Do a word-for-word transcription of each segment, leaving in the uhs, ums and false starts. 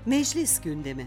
Meclis gündemi.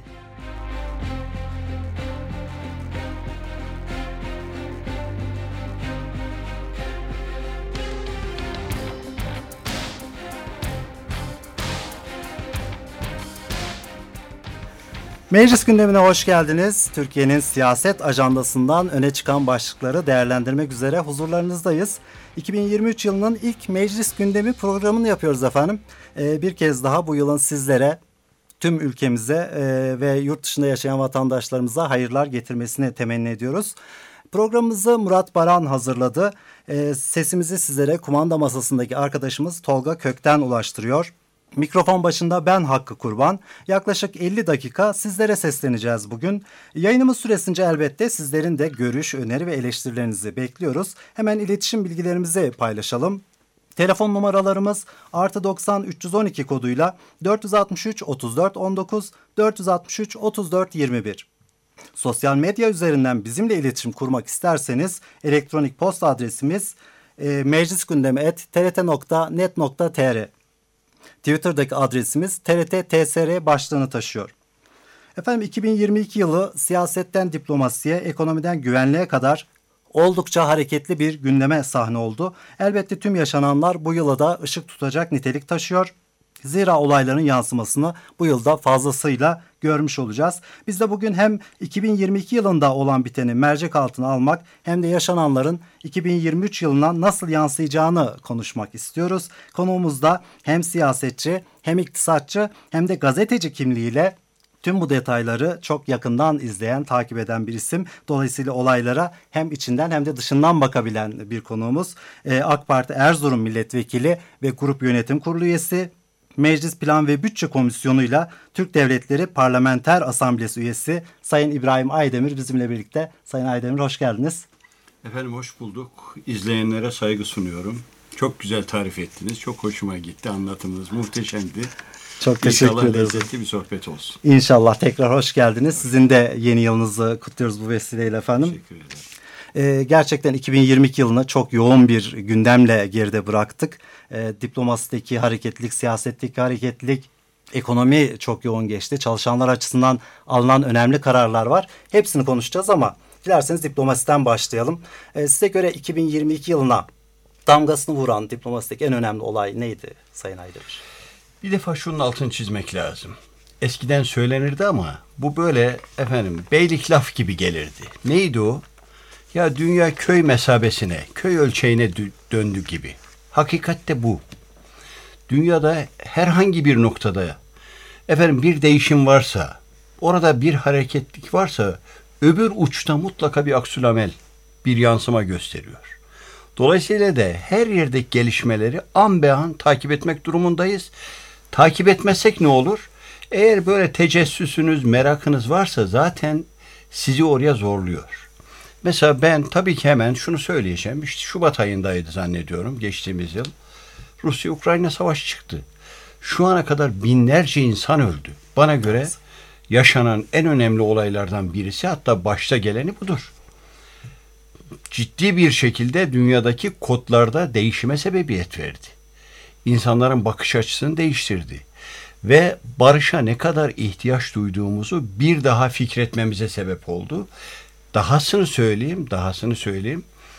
Meclis gündemine hoş geldiniz. Türkiye'nin siyaset ajandasından öne çıkan başlıkları değerlendirmek üzere huzurlarınızdayız. iki bin yirmi üç yılının ilk meclis gündemi programını yapıyoruz efendim. Ee, bir kez daha bu yılın sizlere, tüm ülkemize e, ve yurt dışında yaşayan vatandaşlarımıza hayırlar getirmesini temenni ediyoruz. Programımızı Murat Baran hazırladı. E, sesimizi sizlere kumanda masasındaki arkadaşımız Tolga Kökten ulaştırıyor. Mikrofon başında ben Hakkı Kurban. Yaklaşık elli dakika sizlere sesleneceğiz bugün. Yayınımız süresince elbette sizlerin de görüş, öneri ve eleştirilerinizi bekliyoruz. Hemen iletişim bilgilerimizi paylaşalım. Telefon numaralarımız artı doksan üç yüz on iki koduyla dört yüz altmış üç otuz dört on dokuz, dört yüz altmış üç otuz dört yirmi bir. Sosyal medya üzerinden bizimle iletişim kurmak isterseniz elektronik posta adresimiz e, meclisgündemi et t r t nokta net nokta t r. Twitter'daki adresimiz T R T T S R başlığını taşıyor. Efendim iki bin yirmi iki yılı siyasetten diplomasiye, ekonomiden güvenliğe kadar oldukça hareketli bir gündeme sahne oldu. Elbette tüm yaşananlar bu yıla da ışık tutacak nitelik taşıyor. Zira olayların yansımasını bu yılda fazlasıyla görmüş olacağız. Biz de bugün hem iki bin yirmi iki yılında olan biteni mercek altına almak hem de yaşananların iki bin yirmi üç yılına nasıl yansıyacağını konuşmak istiyoruz. Konuğumuz da hem siyasetçi hem iktisatçı hem de gazeteci kimliğiyle tüm bu detayları çok yakından izleyen, takip eden bir isim. Dolayısıyla olaylara hem içinden hem de dışından bakabilen bir konuğumuz. Ee, AK Parti Erzurum Milletvekili ve Grup Yönetim Kurulu üyesi, Meclis Plan ve Bütçe Komisyonu'yla Türk Devletleri Parlamenter Asamblesi üyesi Sayın İbrahim Aydemir bizimle birlikte. Sayın Aydemir hoş geldiniz. Efendim hoş bulduk. İzleyenlere saygı sunuyorum. Çok güzel tarif ettiniz. Çok hoşuma gitti. Anlatımınız muhteşemdi. Çok teşekkür İnşallah ederiz. lezzetli bir sohbet olsun. İnşallah tekrar hoş geldiniz. Sizin de yeni yılınızı kutluyoruz bu vesileyle efendim. Teşekkür ederim. Ee, gerçekten iki bin yirmi iki yılını çok yoğun bir gündemle geride bıraktık. Ee, diplomasideki hareketlilik, siyasetteki hareketlilik, ekonomi çok yoğun geçti. Çalışanlar açısından alınan önemli kararlar var. Hepsini konuşacağız ama dilerseniz diplomasiden başlayalım. Ee, size göre iki bin yirmi iki yılına damgasını vuran diplomasideki en önemli olay neydi Sayın Aydemir? Bir defa şunun altını çizmek lazım. Eskiden söylenirdi ama bu böyle efendim beylik laf gibi gelirdi. Neydi o? Ya dünya köy mesabesine, köy ölçeğine dö- döndü gibi. Hakikat de bu. Dünyada herhangi bir noktada efendim bir değişim varsa, orada bir hareketlik varsa öbür uçta mutlaka bir aksülamel, bir yansıma gösteriyor. Dolayısıyla da her yerdeki gelişmeleri an be an takip etmek durumundayız. Takip etmezsek ne olur? Eğer böyle tecessüsünüz, merakınız varsa zaten sizi oraya zorluyor. Mesela ben tabii ki hemen şunu söyleyeceğim. İşte Şubat ayındaydı zannediyorum geçtiğimiz yıl. Rusya-Ukrayna savaşı çıktı. Şu ana kadar binlerce insan öldü. Bana göre yaşanan en önemli olaylardan birisi, hatta başta geleni budur. Ciddi bir şekilde dünyadaki kodlarda değişime sebebiyet verdi. İnsanların bakış açısını değiştirdi. Ve barışa ne kadar ihtiyaç duyduğumuzu bir daha fikretmemize sebep oldu. Dahasını söyleyeyim, dahasını söyleyeyim.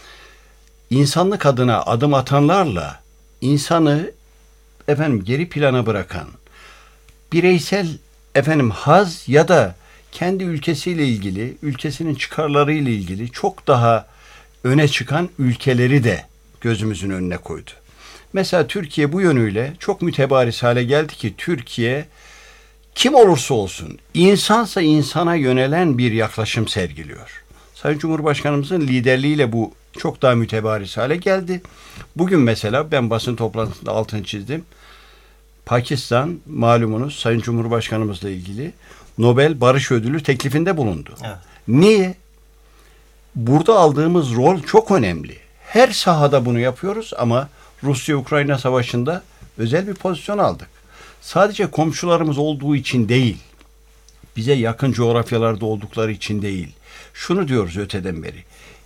İnsanlık adına adım atanlarla insanı efendim geri plana bırakan, bireysel efendim haz ya da kendi ülkesiyle ilgili, ülkesinin çıkarlarıyla ilgili çok daha öne çıkan ülkeleri de gözümüzün önüne koydu. Mesela Türkiye bu yönüyle çok mütebaris hale geldi ki Türkiye kim olursa olsun insansa insana yönelen bir yaklaşım sergiliyor. Sayın Cumhurbaşkanımızın liderliğiyle bu çok daha mütebaris hale geldi. Bugün mesela ben basın toplantısında altını çizdim. Pakistan malumunuz Sayın Cumhurbaşkanımızla ilgili Nobel Barış Ödülü teklifinde bulundu. Evet. Niye? Burada aldığımız rol çok önemli. Her sahada bunu yapıyoruz ama Rusya-Ukrayna savaşında özel bir pozisyon aldık. Sadece komşularımız olduğu için değil, bize yakın coğrafyalarda oldukları için değil. Şunu diyoruz öteden beri,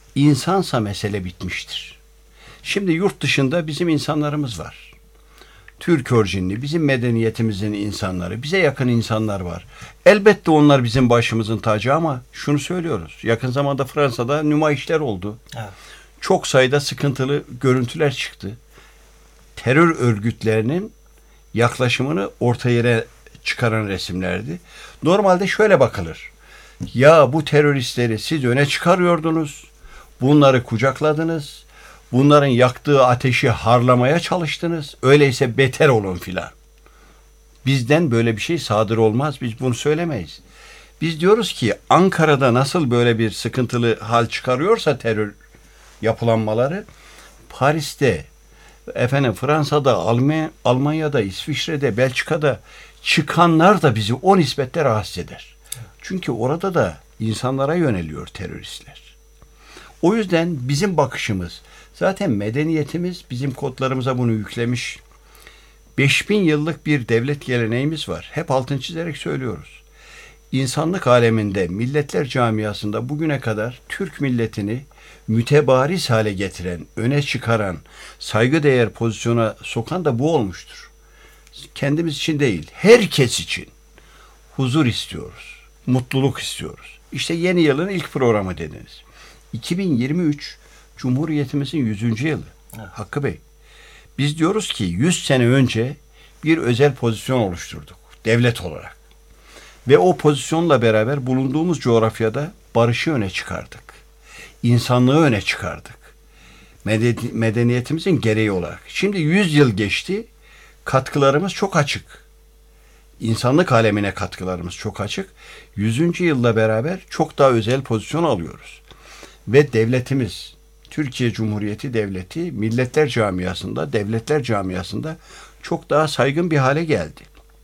insansa mesele bitmiştir. Şimdi yurt dışında bizim insanlarımız var. Türk orijinli, bizim medeniyetimizin insanları, bize yakın insanlar var. Elbette onlar bizim başımızın tacı ama şunu söylüyoruz. Yakın zamanda Fransa'da nümayişler oldu. Evet. Çok sayıda sıkıntılı görüntüler çıktı. Terör örgütlerinin yaklaşımını orta yere çıkaran resimlerdi. Normalde şöyle bakılır. Ya bu teröristleri siz öne çıkarıyordunuz. Bunları kucakladınız. Bunların yaktığı ateşi harlamaya çalıştınız. Öyleyse beter olun filan. Bizden böyle bir şey sadır olmaz. Biz bunu söylemeyiz. Biz diyoruz ki Ankara'da nasıl böyle bir sıkıntılı hal çıkarıyorsa terör yapılanmaları, Paris'te, efendim Fransa'da, Almanya, Almanya'da, İsviçre'de, Belçika'da çıkanlar da bizi o nispetle rahatsız eder. Çünkü orada da insanlara yöneliyor teröristler. O yüzden bizim bakışımız, zaten medeniyetimiz bizim kodlarımıza bunu yüklemiş. beş bin yıllık bir devlet geleneğimiz var. Hep altını çizerek söylüyoruz. İnsanlık aleminde, milletler camiasında bugüne kadar Türk milletini mütebariz hale getiren, öne çıkaran, saygıdeğer pozisyona sokan da bu olmuştur. Kendimiz için değil, herkes için huzur istiyoruz, mutluluk istiyoruz. İşte yeni yılın ilk programı dediniz. iki bin yirmi üç Cumhuriyetimizin yüzüncü yılı. Evet. Hakkı Bey, biz diyoruz ki yüz sene önce bir özel pozisyon oluşturduk devlet olarak. Ve o pozisyonla beraber bulunduğumuz coğrafyada barışı öne çıkardık. İnsanlığı öne çıkardık. Medeniyetimizin gereği olarak. Şimdi yüz yıl geçti. Katkılarımız çok açık. İnsanlık alemine katkılarımız çok açık. yüzüncü yılla beraber çok daha özel pozisyon alıyoruz. Ve devletimiz, Türkiye Cumhuriyeti Devleti, milletler camiasında, devletler camiasında çok daha saygın bir hale geldi.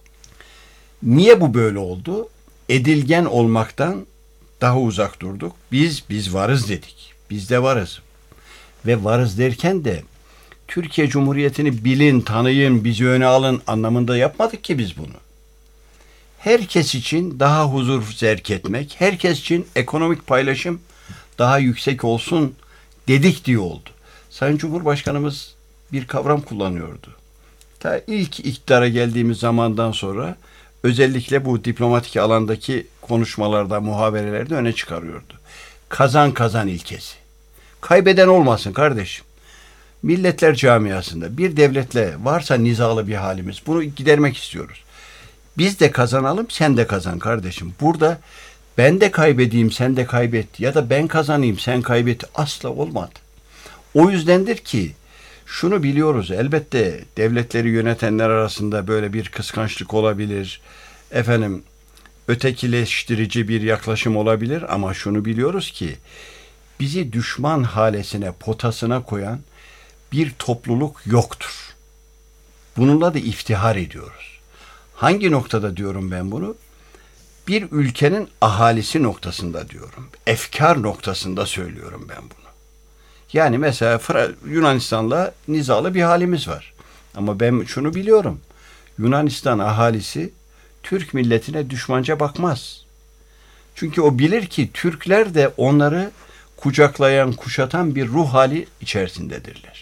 Niye bu böyle oldu? Edilgen olmaktan daha uzak durduk. Biz, biz varız dedik. Biz de varız. Ve varız derken de Türkiye Cumhuriyeti'ni bilin, tanıyın, bizi öne alın anlamında yapmadık ki biz bunu. Herkes için daha huzur zerk etmek, herkes için ekonomik paylaşım daha yüksek olsun dedik diye oldu. Sayın Cumhurbaşkanımız bir kavram kullanıyordu. Ta ilk iktidara geldiğimiz zamandan sonra özellikle bu diplomatik alandaki konuşmalarda, muhaberelerde öne çıkarıyordu. Kazan kazan ilkesi. Kaybeden olmasın kardeşim. Milletler camiasında bir devletle varsa nizalı bir halimiz. Bunu gidermek istiyoruz. Biz de kazanalım, sen de kazan kardeşim. Burada ben de kaybedeyim, sen de kaybet ya da ben kazanayım, sen kaybet asla olmadı. O yüzdendir ki şunu biliyoruz, elbette devletleri yönetenler arasında böyle bir kıskançlık olabilir. Efendim, ötekileştirici bir yaklaşım olabilir ama şunu biliyoruz ki bizi düşman halesine, potasına koyan bir topluluk yoktur. Bununla da iftihar ediyoruz. Hangi noktada diyorum ben bunu? Bir ülkenin ahalisi noktasında diyorum. Efkar noktasında söylüyorum ben bunu. Yani mesela Yunanistan'la nizalı bir halimiz var. Ama ben şunu biliyorum. Yunanistan ahalisi Türk milletine düşmanca bakmaz. Çünkü o bilir ki Türkler de onları kucaklayan, kuşatan bir ruh hali içerisindedirler.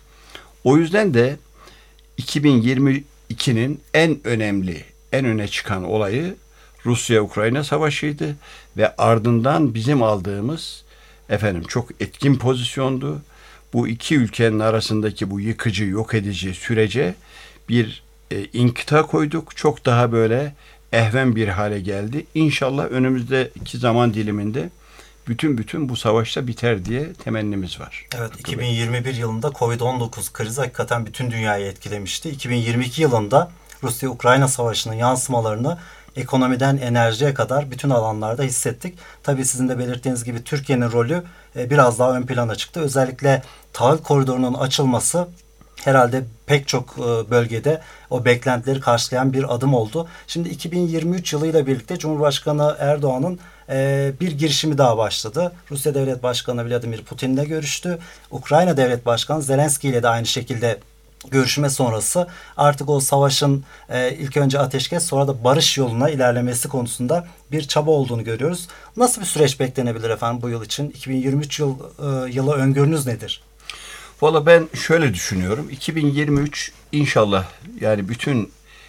O yüzden de iki bin yirmi ikinin en önemli, en öne çıkan olayı Rusya-Ukrayna savaşıydı ve ardından bizim aldığımız efendim çok etkin pozisyondu. Bu iki ülkenin arasındaki bu yıkıcı, yok edici sürece bir e, inkıta koyduk. Çok daha böyle ehven bir hale geldi. İnşallah önümüzdeki zaman diliminde bütün bütün bu savaşta biter diye temennimiz var. Evet, iki bin yirmi bir yılında kovid on dokuz krizi hakikaten bütün dünyayı etkilemişti. iki bin yirmi iki yılında Rusya-Ukrayna savaşının yansımalarını ekonomiden enerjiye kadar bütün alanlarda hissettik. Tabii sizin de belirttiğiniz gibi Türkiye'nin rolü biraz daha ön plana çıktı. Özellikle tahıl koridorunun açılması herhalde pek çok bölgede o beklentileri karşılayan bir adım oldu. Şimdi iki bin yirmi üç yılıyla birlikte Cumhurbaşkanı Erdoğan'ın bir girişimi daha başladı. Rusya Devlet Başkanı Vladimir Putin'le görüştü. Ukrayna Devlet Başkanı Zelenski ile de aynı şekilde görüşme sonrası artık o savaşın e, ilk önce ateşkes sonra da barış yoluna ilerlemesi konusunda bir çaba olduğunu görüyoruz. Nasıl bir süreç beklenebilir efendim bu yıl için? iki bin yirmi üç yıl e, yılı öngörünüz nedir? Valla ben şöyle düşünüyorum. iki bin yirmi üç inşallah yani bütün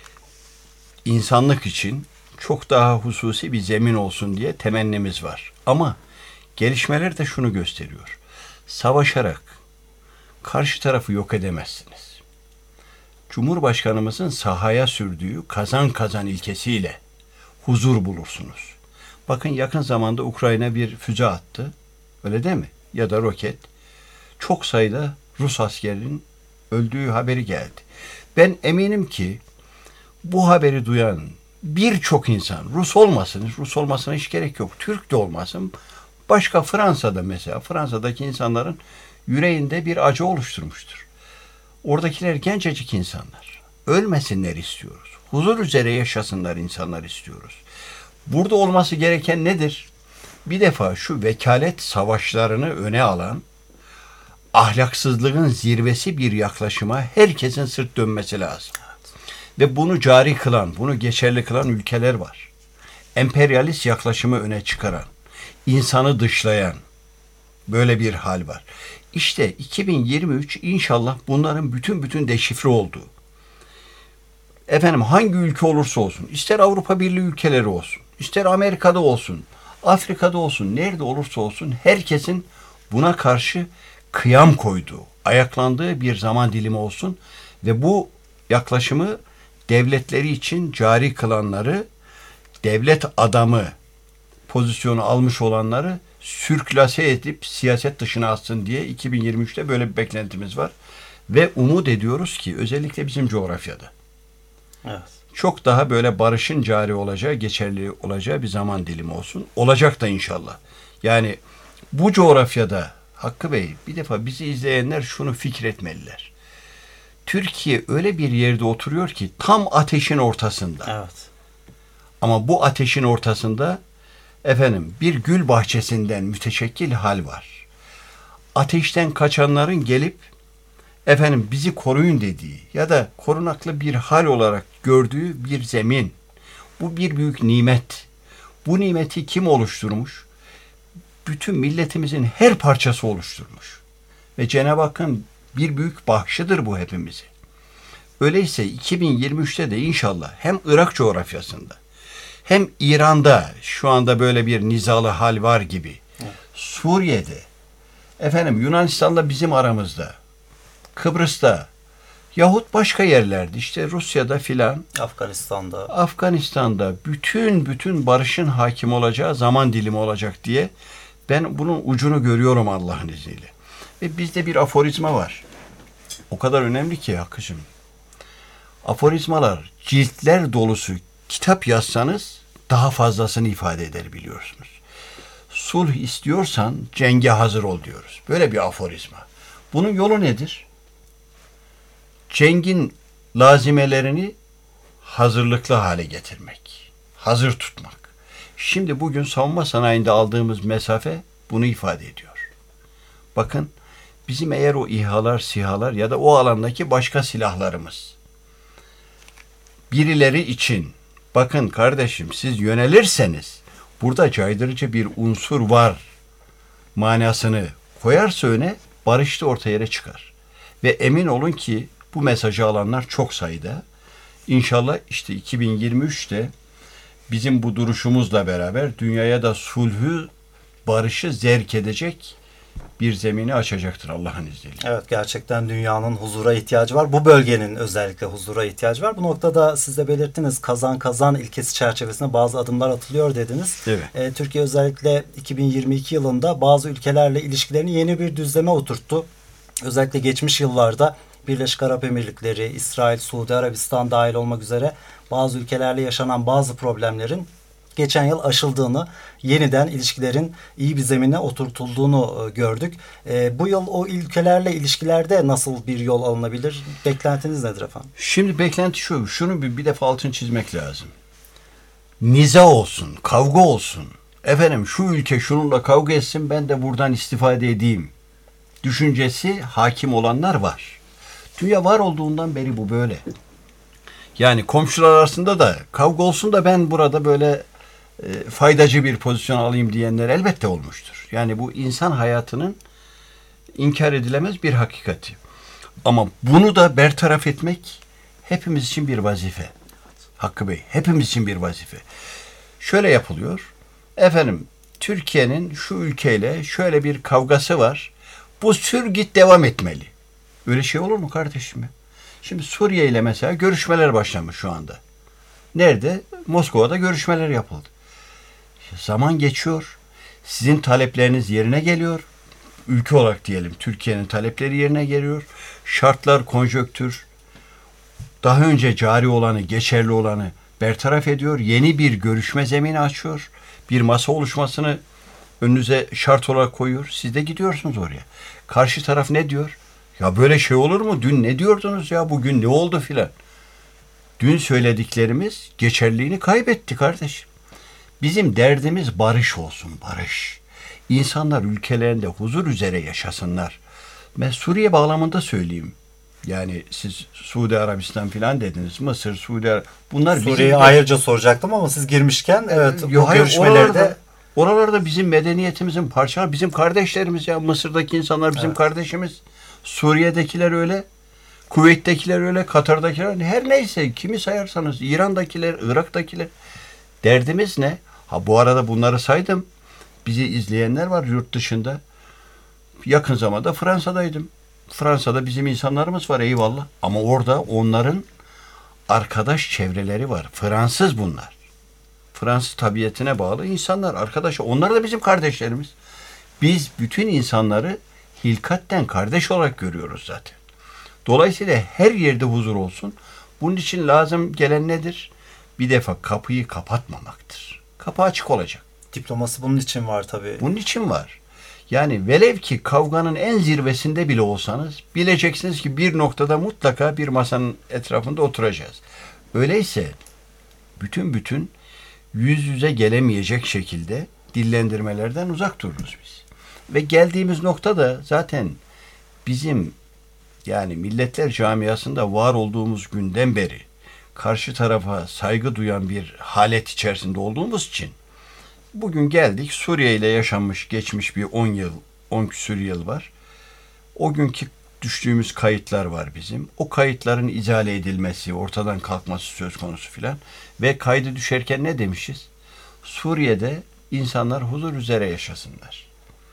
insanlık için çok daha hususi bir zemin olsun diye temennimiz var. Ama gelişmeler de şunu gösteriyor. Savaşarak karşı tarafı yok edemezsiniz. Cumhurbaşkanımızın sahaya sürdüğü kazan kazan ilkesiyle huzur bulursunuz. Bakın yakın zamanda Ukrayna bir füze attı. Öyle değil mi? Ya da roket. Çok sayıda Rus askerinin öldüğü haberi geldi. Ben eminim ki bu haberi duyan birçok insan, Rus olmasın, Rus olmasına hiç gerek yok. Türk de olmasın. Başka Fransa'da mesela, Fransa'daki insanların yüreğinde bir acı oluşturmuştur. Oradakiler gencecik insanlar. Ölmesinler istiyoruz. Huzur üzere yaşasınlar insanlar istiyoruz. Burada olması gereken nedir? Bir defa şu vekalet savaşlarını öne alan, ahlaksızlığın zirvesi bir yaklaşıma herkesin sırt dönmesi lazım. Ve bunu cari kılan, bunu geçerli kılan ülkeler var. Emperyalist yaklaşımı öne çıkaran, insanı dışlayan böyle bir hal var. İşte iki bin yirmi üç inşallah bunların bütün bütün deşifre olduğu. Efendim hangi ülke olursa olsun, ister Avrupa Birliği ülkeleri olsun, ister Amerika'da olsun, Afrika'da olsun, nerede olursa olsun herkesin buna karşı kıyam koyduğu, ayaklandığı bir zaman dilimi olsun ve bu yaklaşımı devletleri için cari kılanları, devlet adamı pozisyonu almış olanları sürklase edip siyaset dışına atsın diye iki bin yirmi üçte böyle bir beklentimiz var. Ve umut ediyoruz ki özellikle bizim coğrafyada evet, çok daha böyle barışın cari olacağı, geçerli olacağı bir zaman dilimi olsun. Olacak da inşallah. Yani bu coğrafyada Hakkı Bey, bir defa bizi izleyenler şunu fikretmeliler. Türkiye öyle bir yerde oturuyor ki tam ateşin ortasında. evet. Ama bu ateşin ortasında efendim bir gül bahçesinden müteşekkil hal var. Ateşten kaçanların gelip efendim bizi koruyun dediği ya da korunaklı bir hal olarak gördüğü bir zemin. Bu bir büyük nimet. Bu nimeti kim oluşturmuş? Bütün milletimizin her parçası oluşturmuş. Ve Cenab-ı Hakk'ın bir büyük bahşidir bu hepimize. Öyleyse iki bin yirmi üçte de inşallah hem Irak coğrafyasında hem İran'da şu anda böyle bir nizalı hal var gibi. Evet. Suriye'de, efendim Yunanistan'da bizim aramızda, Kıbrıs'ta yahut başka yerlerde işte Rusya'da filan, Afganistan'da, Afganistan'da bütün bütün barışın hakim olacağı zaman dilimi olacak diye ben bunun ucunu görüyorum Allah'ın izniyle. Ve bizde bir aforizma var. O kadar önemli ki Hakkı'cığım. Aforizmalar ciltler dolusu kitap yazsanız daha fazlasını ifade eder biliyorsunuz. Sulh istiyorsan cenge hazır ol diyoruz. Böyle bir aforizma. Bunun yolu nedir? Cengin lazimelerini hazırlıklı hale getirmek. Hazır tutmak. Şimdi bugün savunma sanayinde aldığımız mesafe bunu ifade ediyor. Bakın bizim eğer o İHA'lar, SİHA'lar ya da o alandaki başka silahlarımız birileri için bakın kardeşim siz yönelirseniz burada caydırıcı bir unsur var manasını koyarsa öne barış da orta yere çıkar. Ve emin olun ki bu mesajı alanlar çok sayıda. İnşallah işte iki bin yirmi üçte bizim bu duruşumuzla beraber dünyaya da sulhü, barışı zerk edecek bir zemini açacaktır Allah'ın izniyle. Evet, gerçekten dünyanın huzura ihtiyacı var. Bu bölgenin özellikle huzura ihtiyacı var. Bu noktada siz de belirttiniz, kazan kazan ilkesi çerçevesinde bazı adımlar atılıyor dediniz. Evet. Ee, Türkiye özellikle iki bin yirmi iki yılında bazı ülkelerle ilişkilerini yeni bir düzleme oturttu. Özellikle geçmiş yıllarda Birleşik Arap Emirlikleri, İsrail, Suudi Arabistan dahil olmak üzere bazı ülkelerle yaşanan bazı problemlerin geçen yıl aşıldığını, yeniden ilişkilerin iyi bir zemine oturtulduğunu gördük. E, bu yıl o ülkelerle ilişkilerde nasıl bir yol alınabilir? Beklentiniz nedir efendim? Şimdi beklenti şu, şunu bir, bir defa altını çizmek lazım. Niza olsun, kavga olsun. Efendim şu ülke şununla kavga etsin, ben de buradan istifade edeyim düşüncesi hakim olanlar var. Dünya var olduğundan beri bu böyle. Yani komşular arasında da kavga olsun da ben burada böyle e, faydacı bir pozisyon alayım diyenler elbette olmuştur. Yani bu insan hayatının inkar edilemez bir hakikati. Ama bunu da bertaraf etmek hepimiz için bir vazife. Hakkı Bey, hepimiz için bir vazife. Şöyle yapılıyor. Efendim, Türkiye'nin şu ülkeyle şöyle bir kavgası var. Bu sür git devam etmeli. Öyle şey olur mu kardeşim ya? Şimdi Suriye ile mesela görüşmeler başlamış şu anda. Nerede? Moskova'da görüşmeler yapıldı. Zaman geçiyor. Sizin talepleriniz yerine geliyor. Ülke olarak diyelim Türkiye'nin talepleri yerine geliyor. Şartlar, konjonktür daha önce cari olanı, geçerli olanı bertaraf ediyor. Yeni bir görüşme zemini açıyor. Bir masa oluşmasını önünüze şart olarak koyuyor. Siz de gidiyorsunuz oraya. Karşı taraf ne diyor? Ya böyle şey olur mu? Dün ne diyordunuz ya? Bugün ne oldu filan? Dün söylediklerimiz geçerliliğini kaybetti kardeşim. Bizim derdimiz barış olsun, barış. İnsanlar ülkelerinde huzur üzere yaşasınlar. Ben Suriye bağlamında söyleyeyim. Yani siz Suudi Arabistan filan dediniz. Mısır, Suudi Arabistan. Bunlar Suriye'yi bizim... ayrıca soracaktım ama siz girmişken evet Yo, bu hayır, görüşmelerde... Oralarda, oralarda bizim medeniyetimizin parçaları, bizim kardeşlerimiz ya. Mısır'daki insanlar bizim Evet. kardeşimiz. Suriye'dekiler öyle. Kuveyt'tekiler öyle. Katar'dakiler öyle. Her neyse kimi sayarsanız. İran'dakiler, Irak'takiler. Derdimiz ne? Ha bu arada bunları saydım. Bizi izleyenler var yurt dışında. Yakın zamanda Fransa'daydım. Fransa'da bizim insanlarımız var eyvallah. Ama orada onların arkadaş çevreleri var. Fransız bunlar. Fransız tabiatine bağlı insanlar. Arkadaş, onlar da bizim kardeşlerimiz. Biz bütün insanları hilkatten kardeş olarak görüyoruz zaten. Dolayısıyla her yerde huzur olsun. Bunun için lazım gelen nedir? Bir defa kapıyı kapatmamaktır. Kapı açık olacak. Diplomasi bunun için var tabii. Bunun için var. Yani velev ki kavganın en zirvesinde bile olsanız bileceksiniz ki bir noktada mutlaka bir masanın etrafında oturacağız. Öyleyse bütün bütün yüz yüze gelemeyecek şekilde dillendirmelerden uzak dururuz biz. Ve geldiğimiz nokta da zaten bizim yani milletler camiasında var olduğumuz günden beri karşı tarafa saygı duyan bir halet içerisinde olduğumuz için bugün geldik, Suriye ile yaşanmış geçmiş bir on yıl, on küsur yıl var. O günkü düştüğümüz kayıtlar var bizim. O kayıtların izale edilmesi, ortadan kalkması söz konusu filan. Ve kaydı düşerken ne demişiz? Suriye'de insanlar huzur üzere yaşasınlar.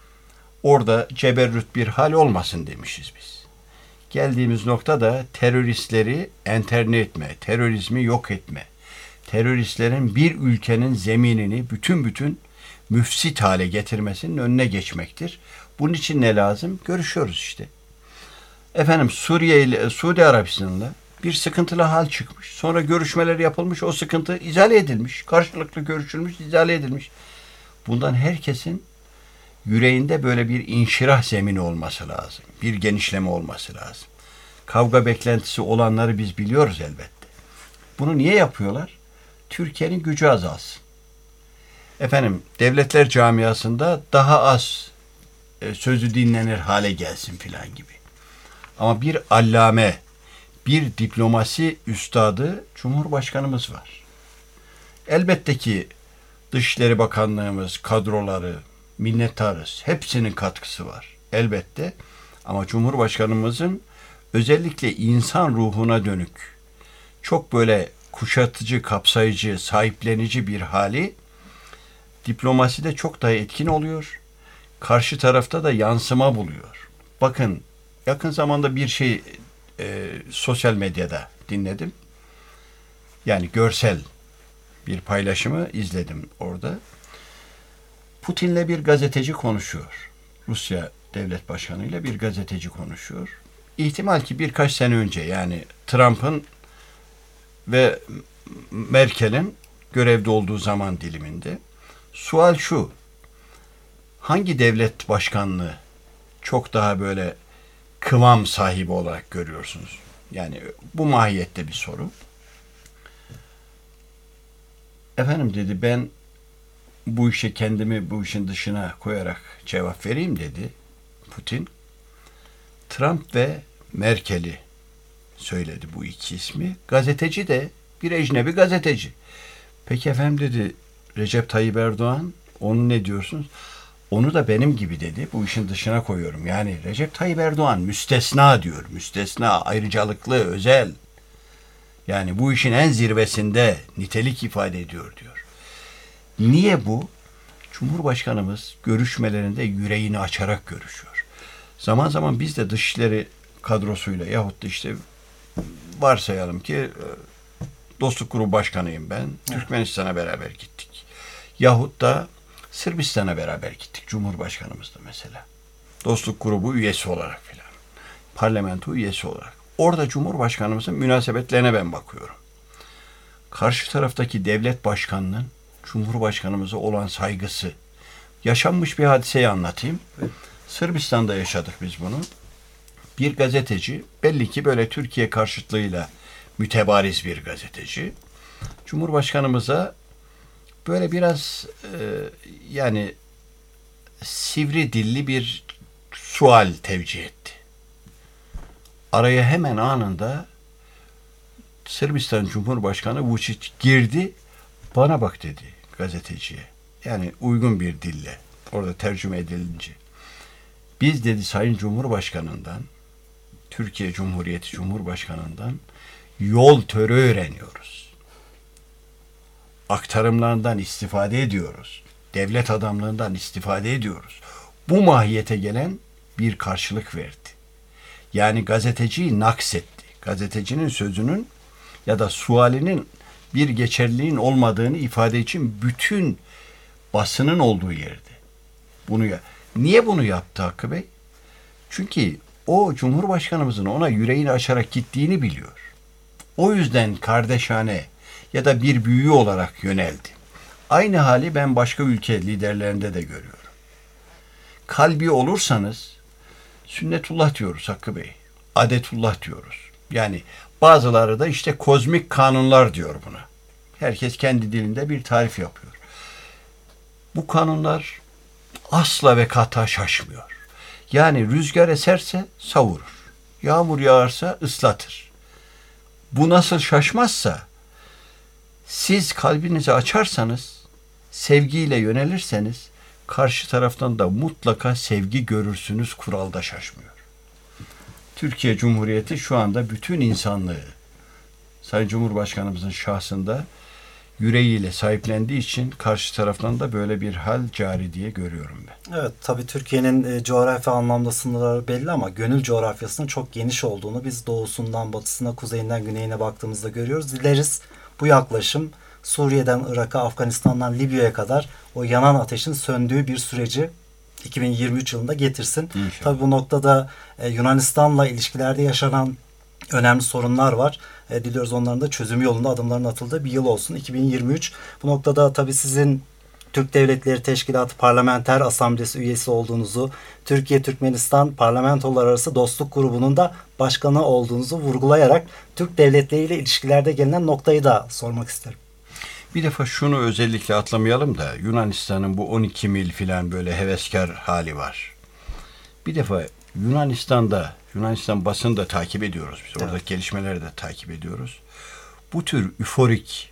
Orada ceberrüt bir hal olmasın demişiz biz. Geldiğimiz nokta da teröristleri enterne etme, terörizmi yok etme. Teröristlerin bir ülkenin zeminini bütün bütün müfsit hale getirmesinin önüne geçmektir. Bunun için ne lazım? Görüşüyoruz işte. Efendim Suriye ile Suudi Arabistan'la bir sıkıntılı hal çıkmış. Sonra görüşmeler yapılmış. O sıkıntı izale edilmiş. Karşılıklı görüşülmüş, izale edilmiş. Bundan herkesin yüreğinde böyle bir inşirah zemini olması lazım. Bir genişleme olması lazım. Kavga beklentisi olanları biz biliyoruz elbette. Bunu niye yapıyorlar? Türkiye'nin gücü azalsın. Efendim devletler camiasında daha az e, sözü dinlenir hale gelsin filan gibi. Ama bir allame, bir diplomasi üstadı Cumhurbaşkanımız var. Elbette ki Dışişleri Bakanlığımız, kadroları, minnettarız. Hepsinin katkısı var. Elbette. Ama Cumhurbaşkanımızın özellikle insan ruhuna dönük çok böyle kuşatıcı, kapsayıcı, sahiplenici bir hali diplomaside çok daha etkin oluyor. Karşı tarafta da yansıma buluyor. Bakın yakın zamanda bir şey e, sosyal medyada dinledim. Yani görsel bir paylaşımı izledim orada. Putin'le bir gazeteci konuşuyor. Rusya Devlet Başkanı ile bir gazeteci konuşuyor. İhtimal ki birkaç sene önce yani Trump'ın ve Merkel'in görevde olduğu zaman diliminde. Sual şu: hangi devlet başkanlığı çok daha böyle kıvam sahibi olarak görüyorsunuz? Yani bu mahiyette bir soru. Efendim dedi, ben bu işe kendimi bu işin dışına koyarak cevap vereyim dedi Putin. Trump ve Merkel'i söyledi bu iki ismi. Gazeteci de bir ecnebi gazeteci. Peki efendim dedi Recep Tayyip Erdoğan, onu ne diyorsunuz? Onu da benim gibi dedi. Bu işin dışına koyuyorum. Yani Recep Tayyip Erdoğan müstesna diyor. Müstesna, ayrıcalıklı, özel. Yani bu işin en zirvesinde nitelik ifade ediyor diyor. Niye bu? Cumhurbaşkanımız görüşmelerinde yüreğini açarak görüşüyor. Zaman zaman biz de dışişleri kadrosuyla yahut da işte varsayalım ki Dostluk Grubu Başkanıyım ben. Türkmenistan'a beraber gittik. Yahut da Sırbistan'a beraber gittik. Cumhurbaşkanımızla mesela. Dostluk Grubu üyesi olarak filan. Parlamento üyesi olarak. Orada Cumhurbaşkanımızın münasebetlerine ben bakıyorum. Karşı taraftaki devlet başkanının Cumhurbaşkanımıza olan saygısı. Yaşanmış bir hadiseyi anlatayım. Sırbistan'da yaşadık biz bunu. Bir gazeteci, belli ki böyle Türkiye karşıtlığıyla mütebariz bir gazeteci, Cumhurbaşkanımıza böyle biraz e, yani sivri dilli bir sual tevcih etti. Araya hemen anında Sırbistan Cumhurbaşkanı Vučić girdi, bana bak dedi gazeteciye. Yani uygun bir dille, orada tercüme edilince. Biz dedi Sayın Cumhurbaşkanı'ndan, Türkiye Cumhuriyeti Cumhurbaşkanı'ndan yol törü öğreniyoruz. Aktarımlarından istifade ediyoruz. Devlet adamlığından istifade ediyoruz. Bu mahiyete gelen bir karşılık verdi. Yani gazeteciyi naksetti. Gazetecinin sözünün ya da sualinin bir geçerliliğin olmadığını ifade için bütün basının olduğu yerde. Bunu ya. Niye bunu yaptı Hakkı Bey? Çünkü o Cumhurbaşkanımızın ona yüreğini açarak gittiğini biliyor. O yüzden kardeşane ya da bir büyüğü olarak yöneldi. Aynı hali ben başka ülke liderlerinde de görüyorum. Kalbi olursanız sünnetullah diyoruz Hakkı Bey. Adetullah diyoruz. Yani bazıları da işte kozmik kanunlar diyor buna. Herkes kendi dilinde bir tarif yapıyor. Bu kanunlar asla ve kata şaşmıyor. Yani rüzgar eserse savurur. Yağmur yağarsa ıslatır. Bu nasıl şaşmazsa siz kalbinizi açarsanız, sevgiyle yönelirseniz karşı taraftan da mutlaka sevgi görürsünüz, kuralda şaşmıyor. Türkiye Cumhuriyeti şu anda bütün insanlığı Sayın Cumhurbaşkanımızın şahsında yüreğiyle sahiplendiği için karşı taraftan da böyle bir hal cari diye görüyorum ben. Evet, tabii Türkiye'nin e, coğrafya anlamda sınırları belli ama gönül coğrafyasının çok geniş olduğunu biz doğusundan batısına, kuzeyinden güneyine baktığımızda görüyoruz. Dileriz bu yaklaşım Suriye'den Irak'a, Afganistan'dan Libya'ya kadar o yanan ateşin söndüğü bir süreci iki bin yirmi üç yılında getirsin. İnşallah. Tabii bu noktada e, Yunanistan'la ilişkilerde yaşanan önemli sorunlar var. E, diliyoruz onların da çözümü yolunda adımların atıldığı bir yıl olsun iki bin yirmi üç. Bu noktada tabii sizin Türk Devletleri Teşkilatı Parlamenter Asamblesi üyesi olduğunuzu, Türkiye-Türkmenistan Parlamentolar Arası Dostluk Grubu'nun da başkanı olduğunuzu vurgulayarak Türk devletleriyle ilişkilerde gelinen noktayı da sormak isterim. Bir defa şunu özellikle atlamayalım da Yunanistan'ın bu on iki mil filan böyle heveskar hali var. Bir defa Yunanistan'da, Yunanistan basını da takip ediyoruz biz. Oradaki evet. gelişmeleri de takip ediyoruz. Bu tür üforik,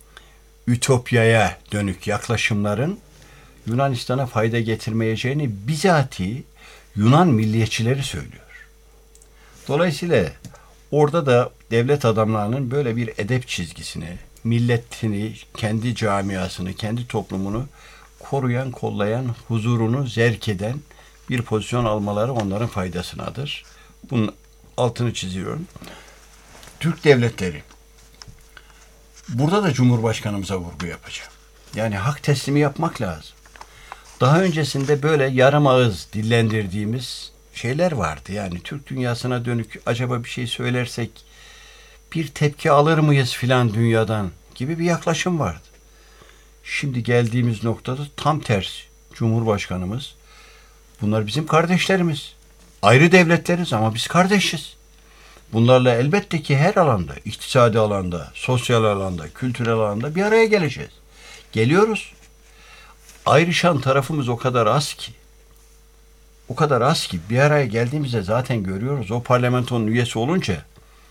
ütopyaya dönük yaklaşımların Yunanistan'a fayda getirmeyeceğini bizatihi Yunan milliyetçileri söylüyor. Dolayısıyla orada da devlet adamlarının böyle bir edep çizgisini, milletini, kendi camiasını, kendi toplumunu koruyan, kollayan, huzurunu zerk eden bir pozisyon almaları onların faydasınadır. Bunun altını çiziyorum. Türk devletleri, burada da Cumhurbaşkanımıza vurgu yapacağım. Yani hak teslimi yapmak lazım. Daha öncesinde böyle yarım ağız dillendirdiğimiz şeyler vardı. Yani Türk dünyasına dönük acaba bir şey söylersek bir tepki alır mıyız filan dünyadan gibi bir yaklaşım vardı. Şimdi geldiğimiz noktada tam tersi. Cumhurbaşkanımız, bunlar bizim kardeşlerimiz. Ayrı devletleriz ama biz kardeşiz. Bunlarla elbette ki her alanda, iktisadi alanda, sosyal alanda, kültürel alanda bir araya geleceğiz. Geliyoruz. Ayrışan tarafımız o kadar az ki, o kadar az ki bir araya geldiğimizde zaten görüyoruz. O parlamentonun üyesi olunca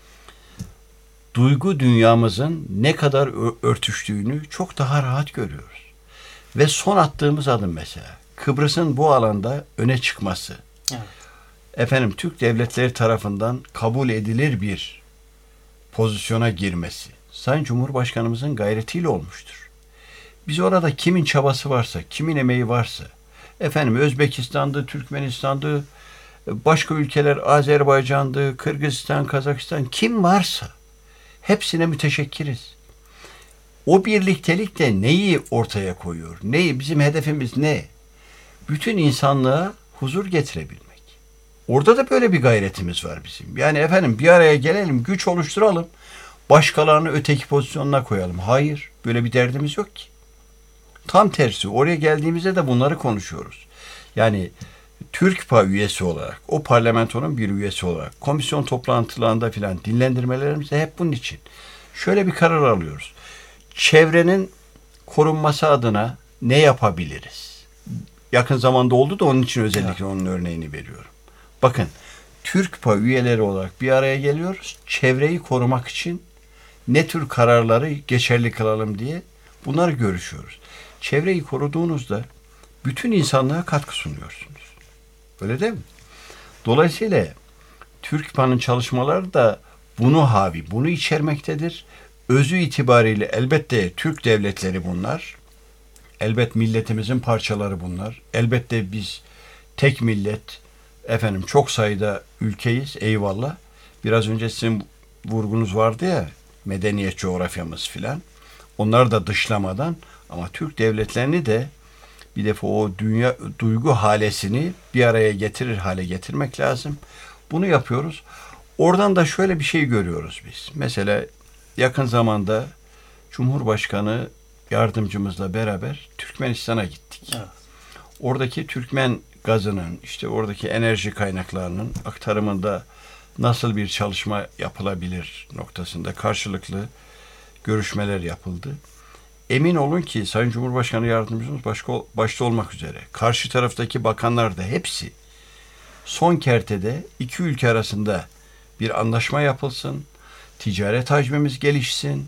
duygu dünyamızın ne kadar örtüştüğünü çok daha rahat görüyoruz. Ve son attığımız adım mesela, Kıbrıs'ın bu alanda öne çıkması, Evet. efendim Türk devletleri tarafından kabul edilir bir pozisyona girmesi, Sayın Cumhurbaşkanımızın gayretiyle olmuştur. Biz orada kimin çabası varsa, kimin emeği varsa, efendim Özbekistan'dı, Türkmenistan'dı, başka ülkeler Azerbaycan'dı, Kırgızistan, Kazakistan, kim varsa hepsine müteşekkiriz. O birliktelik de neyi ortaya koyuyor? Neyi? Bizim hedefimiz ne? Bütün insanlığa huzur getirebilmek. Orada da böyle bir gayretimiz var bizim. Yani efendim bir araya gelelim, güç oluşturalım, başkalarını öteki pozisyonuna koyalım. Hayır, böyle bir derdimiz yok ki. Tam tersi, oraya geldiğimizde de bunları konuşuyoruz. Yani TÜRKPA üyesi olarak, o parlamentonun bir üyesi olarak, komisyon toplantılarında filan dinlendirmelerimiz de hep bunun için. Şöyle bir karar alıyoruz. Çevrenin korunması adına ne yapabiliriz? Yakın zamanda oldu da onun için özellikle onun örneğini veriyorum. Bakın, TÜRKPA üyeleri olarak bir araya geliyoruz. Çevreyi korumak için ne tür kararları geçerli kılalım diye bunları görüşüyoruz. Çevreyi koruduğunuzda bütün insanlığa katkı sunuyorsunuz. Öyle değil mi? Dolayısıyla TÜRKPA'nın çalışmaları da bunu havi, bunu içermektedir. Özü itibariyle elbette Türk devletleri bunlar. Elbet milletimizin parçaları bunlar. Elbette biz tek millet, efendim çok sayıda ülkeyiz, eyvallah. Biraz önce sizin vurgunuz vardı ya, medeniyet coğrafyamız filan. Onları da dışlamadan ama Türk devletlerini de bir defa o dünya duygu halesini bir araya getirir hale getirmek lazım. Bunu yapıyoruz. Oradan da şöyle bir şey görüyoruz biz. Mesela yakın zamanda Cumhurbaşkanı yardımcımızla beraber Türkmenistan'a gittik. Evet. Oradaki Türkmen gazının, işte oradaki enerji kaynaklarının aktarımında nasıl bir çalışma yapılabilir noktasında karşılıklı görüşmeler yapıldı. Emin olun ki Sayın Cumhurbaşkanı yardımcımız başka, başta olmak üzere karşı taraftaki bakanlar da hepsi son kertede iki ülke arasında bir anlaşma yapılsın, ticaret hacmimiz gelişsin,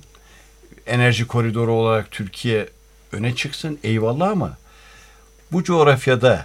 enerji koridoru olarak Türkiye öne çıksın, eyvallah, ama bu coğrafyada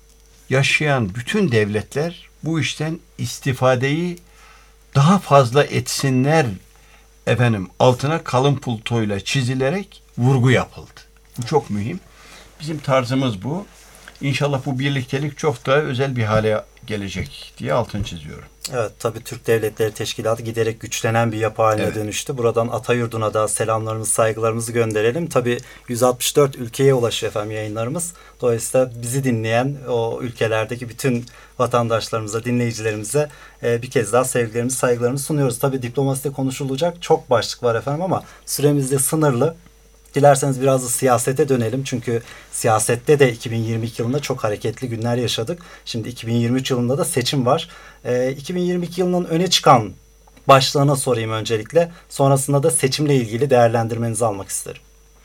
yaşayan bütün devletler bu işten istifadeyi daha fazla etsinler, efendim altına kalın pultoyla çizilerek vurgu yapıldı. Bu çok mühim. Bizim tarzımız bu. İnşallah bu birliktelik çok daha özel bir hale gelecek diye altını çiziyorum. Evet, tabii Türk Devletleri Teşkilatı giderek güçlenen bir yapı haline Evet. dönüştü. Buradan Atayurdu'na da selamlarımızı, saygılarımızı gönderelim. Tabii yüz altmış dört ülkeye ulaşıyor efendim yayınlarımız. Dolayısıyla bizi dinleyen o ülkelerdeki bütün vatandaşlarımıza, dinleyicilerimize e, bir kez daha sevgilerimizi, saygılarımızı sunuyoruz. Tabii diplomaside konuşulacak çok başlık var efendim ama süremiz de sınırlı. Dilerseniz biraz da siyasete dönelim. Çünkü siyasette de iki bin yirmi iki yılında çok hareketli günler yaşadık. Şimdi iki bin yirmi üç yılında da seçim var. Ee, iki bin yirmi iki yılının öne çıkan başlığına sorayım öncelikle. Sonrasında da seçimle ilgili değerlendirmenizi almak isterim.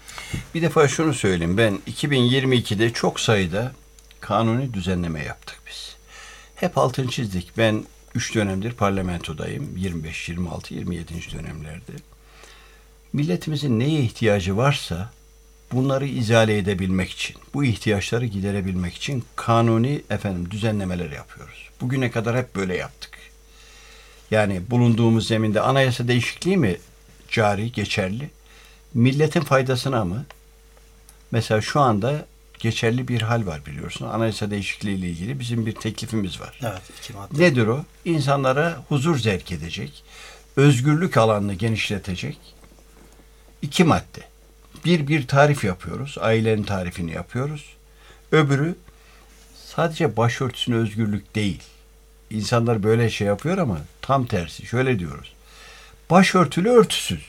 Bir defa şunu söyleyeyim. Ben iki bin yirmi ikide çok sayıda kanuni düzenleme yaptık biz. Hep altını çizdik. Ben üç dönemdir parlamentodayım. yirmi beş, yirmi altı, yirmi yedinci dönemlerde. Milletimizin neye ihtiyacı varsa bunları izale edebilmek için, bu ihtiyaçları giderebilmek için kanuni efendim düzenlemeler yapıyoruz. Bugüne kadar hep böyle yaptık. Yani bulunduğumuz zeminde anayasa değişikliği mi cari, geçerli? Milletin faydasına mı? Mesela şu anda geçerli bir hal var biliyorsun. Anayasa değişikliği ile ilgili bizim bir teklifimiz var. Evet, iki madde. Nedir o? İnsanlara huzur zevk edecek, özgürlük alanını genişletecek iki madde. Bir, bir tarif yapıyoruz. Ailenin tarifini yapıyoruz. Öbürü sadece başörtüsüne özgürlük değil. İnsanlar böyle şey yapıyor ama tam tersi. Şöyle diyoruz. Başörtülü örtüsüz.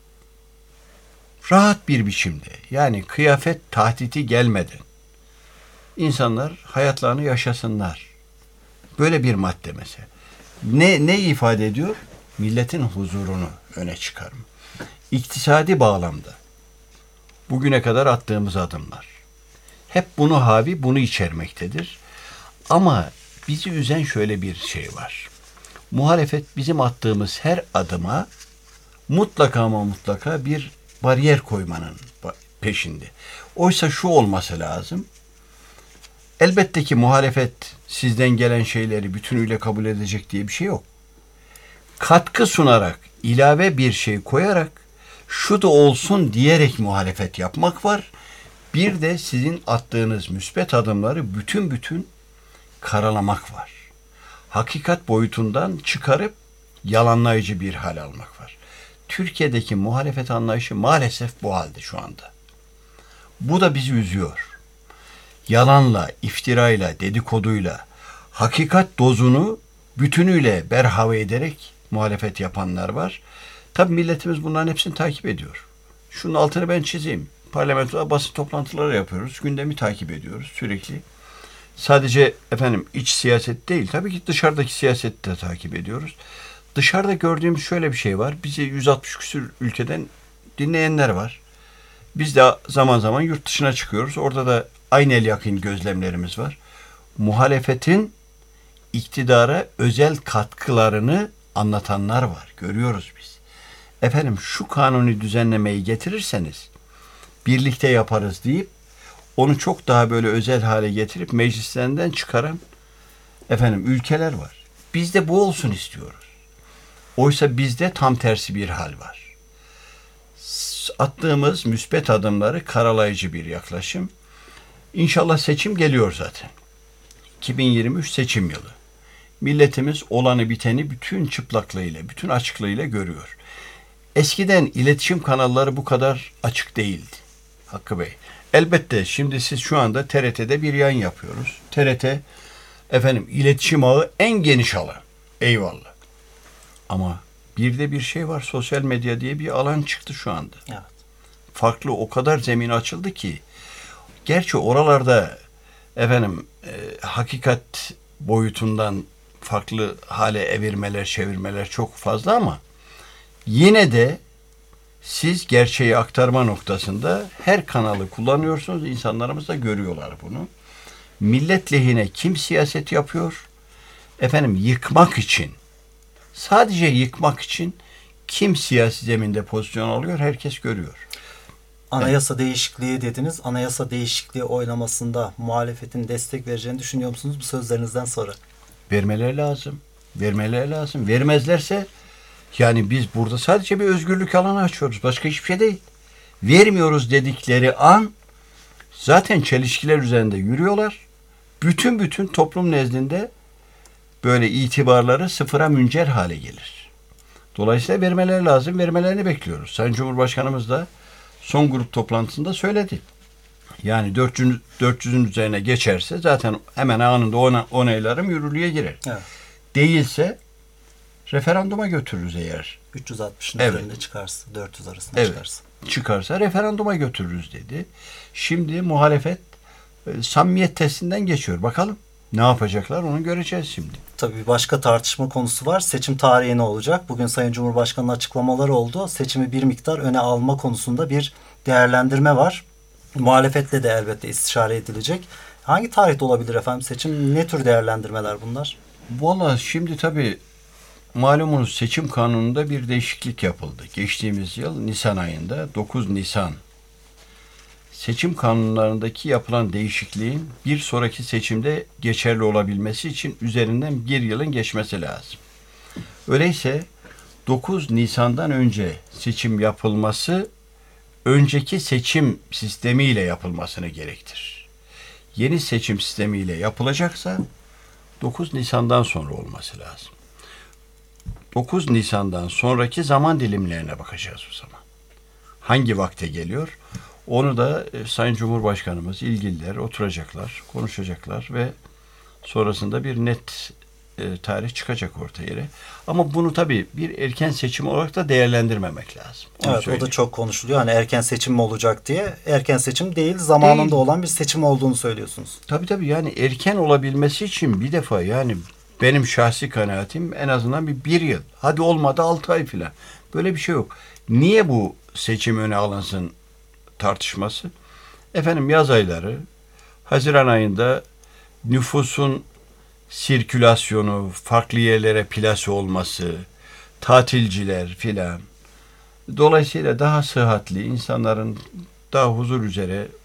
Rahat bir biçimde. Yani kıyafet tahditi gelmeden insanlar hayatlarını yaşasınlar. Böyle bir madde mesela. Ne, ne ifade ediyor? Milletin huzurunu öne çıkarma. İktisadi bağlamda bugüne kadar attığımız adımlar hep bunu havi, bunu içermektedir. Ama bizi üzen şöyle bir şey var. Muhalefet bizim attığımız her adıma mutlaka ama mutlaka bir bariyer koymanın peşinde. Oysa şu olması lazım. Elbette ki muhalefet sizden gelen şeyleri bütünüyle kabul edecek diye bir şey yok. Katkı sunarak, ilave bir şey koyarak, şu da olsun diyerek muhalefet yapmak var. Bir de sizin attığınız müspet adımları bütün bütün karalamak var. Hakikat boyutundan çıkarıp yalanlayıcı bir hal almak var. Türkiye'deki muhalefet anlayışı maalesef bu halde şu anda. Bu da bizi üzüyor. Yalanla, iftirayla, dedikoduyla, hakikat dozunu bütünüyle berhava ederek muhalefet yapanlar var. Tabii milletimiz bunların hepsini takip ediyor. Şunun altını ben çizeyim. Parlamentoda basın toplantıları yapıyoruz. Gündemi takip ediyoruz sürekli. Sadece efendim iç siyaset değil, tabii ki dışarıdaki siyaseti de takip ediyoruz. Dışarıda gördüğümüz şöyle bir şey var. Bizi yüz altmış küsur ülkeden dinleyenler var. Biz de zaman zaman yurt dışına çıkıyoruz. Orada da aynı el yakın gözlemlerimiz var. Muhalefetin iktidara özel katkılarını anlatanlar var. Görüyoruz biz. Efendim şu kanuni düzenlemeyi getirirseniz birlikte yaparız deyip onu çok daha böyle özel hale getirip meclislerinden çıkaran efendim ülkeler var. Biz de bu olsun istiyoruz. Oysa bizde tam tersi bir hal var. Attığımız müspet adımları karalayıcı bir yaklaşım. İnşallah seçim geliyor zaten. iki bin yirmi üç seçim yılı. Milletimiz olanı biteni bütün çıplaklığıyla, bütün açıklığıyla görüyor. Eskiden iletişim kanalları bu kadar açık değildi Hakkı Bey. Elbette şimdi siz şu anda T R T'de bir yayın yapıyoruz. T R T efendim iletişim ağı en geniş alan. Eyvallah. Ama bir de bir şey var. Sosyal medya diye bir alan çıktı şu anda. Evet. Farklı o kadar zemin açıldı ki. Gerçi oralarda efendim e, hakikat boyutundan farklı hale evirmeler, çevirmeler çok fazla ama yine de siz gerçeği aktarma noktasında her kanalı kullanıyorsunuz. İnsanlarımız da görüyorlar bunu. Millet lehine kim siyaset yapıyor? Efendim yıkmak için, sadece yıkmak için kim siyasi zeminde pozisyon alıyor? Herkes görüyor. Anayasa değişikliği dediniz. Anayasa değişikliği oylamasında muhalefetin destek vereceğini düşünüyor musunuz bu sözlerinizden sonra? Vermeleri lazım. Vermeleri lazım. Vermezlerse yani biz burada sadece bir özgürlük alanı açıyoruz. Başka hiçbir şey değil. Vermiyoruz dedikleri an zaten çelişkiler üzerinde yürüyorlar. Bütün bütün toplum nezdinde böyle itibarları sıfıra müncer hale gelir. Dolayısıyla vermeleri lazım. Vermelerini bekliyoruz. Sayın Cumhurbaşkanımız da son grup toplantısında söyledi. Yani dört yüzün üzerine geçerse zaten hemen anında ona, onaylarım yürürlüğe girer. Evet. Değilse referanduma götürürüz eğer. üç yüz altmışın Evet. üzerinde çıkarsa, dört yüz arasında Evet. çıkarsa. Çıkarsa referanduma götürürüz dedi. Şimdi muhalefet e, samimiyet testinden geçiyor. Bakalım ne yapacaklar onu göreceğiz şimdi. Tabii bir başka tartışma konusu var. Seçim tarihi ne olacak? Bugün Sayın Cumhurbaşkanı'nın açıklamaları oldu. Seçimi bir miktar öne alma konusunda bir değerlendirme var. Muhalefetle de elbette istişare edilecek. Hangi tarihte olabilir efendim seçim? Ne tür değerlendirmeler bunlar? Valla şimdi tabii malumunuz seçim kanununda bir değişiklik yapıldı. Geçtiğimiz yıl Nisan ayında dokuz Nisan seçim kanunlarındaki yapılan değişikliğin bir sonraki seçimde geçerli olabilmesi için üzerinden bir yılın geçmesi lazım. Öyleyse dokuz Nisan'dan önce seçim yapılması önceki seçim sistemiyle yapılmasını gerektirir. Yeni seçim sistemiyle yapılacaksa dokuz Nisan'dan sonra olması lazım. dokuz Nisan'dan sonraki zaman dilimlerine bakacağız o zaman. Hangi vakte geliyor? Onu da e, Sayın Cumhurbaşkanımız, ilgililer oturacaklar, konuşacaklar ve sonrasında bir net e, tarih çıkacak ortaya. Ama bunu tabii bir erken seçim olarak da değerlendirmemek lazım. Onu Evet söyleyeyim. o da çok konuşuluyor. Hani erken seçim mi olacak diye. Erken seçim değil, zamanında Değil. olan bir seçim olduğunu söylüyorsunuz. Tabii tabii yani erken olabilmesi için bir defa yani benim şahsi kanaatim en azından bir, bir yıl. Hadi olmadı altı ay filan. Böyle bir şey yok. Niye bu seçim öne alınsın tartışması? Efendim yaz ayları, Haziran ayında nüfusun sirkülasyonu, farklı yerlere plase olması, tatilciler filan. Dolayısıyla daha sıhhatli, insanların daha huzur üzere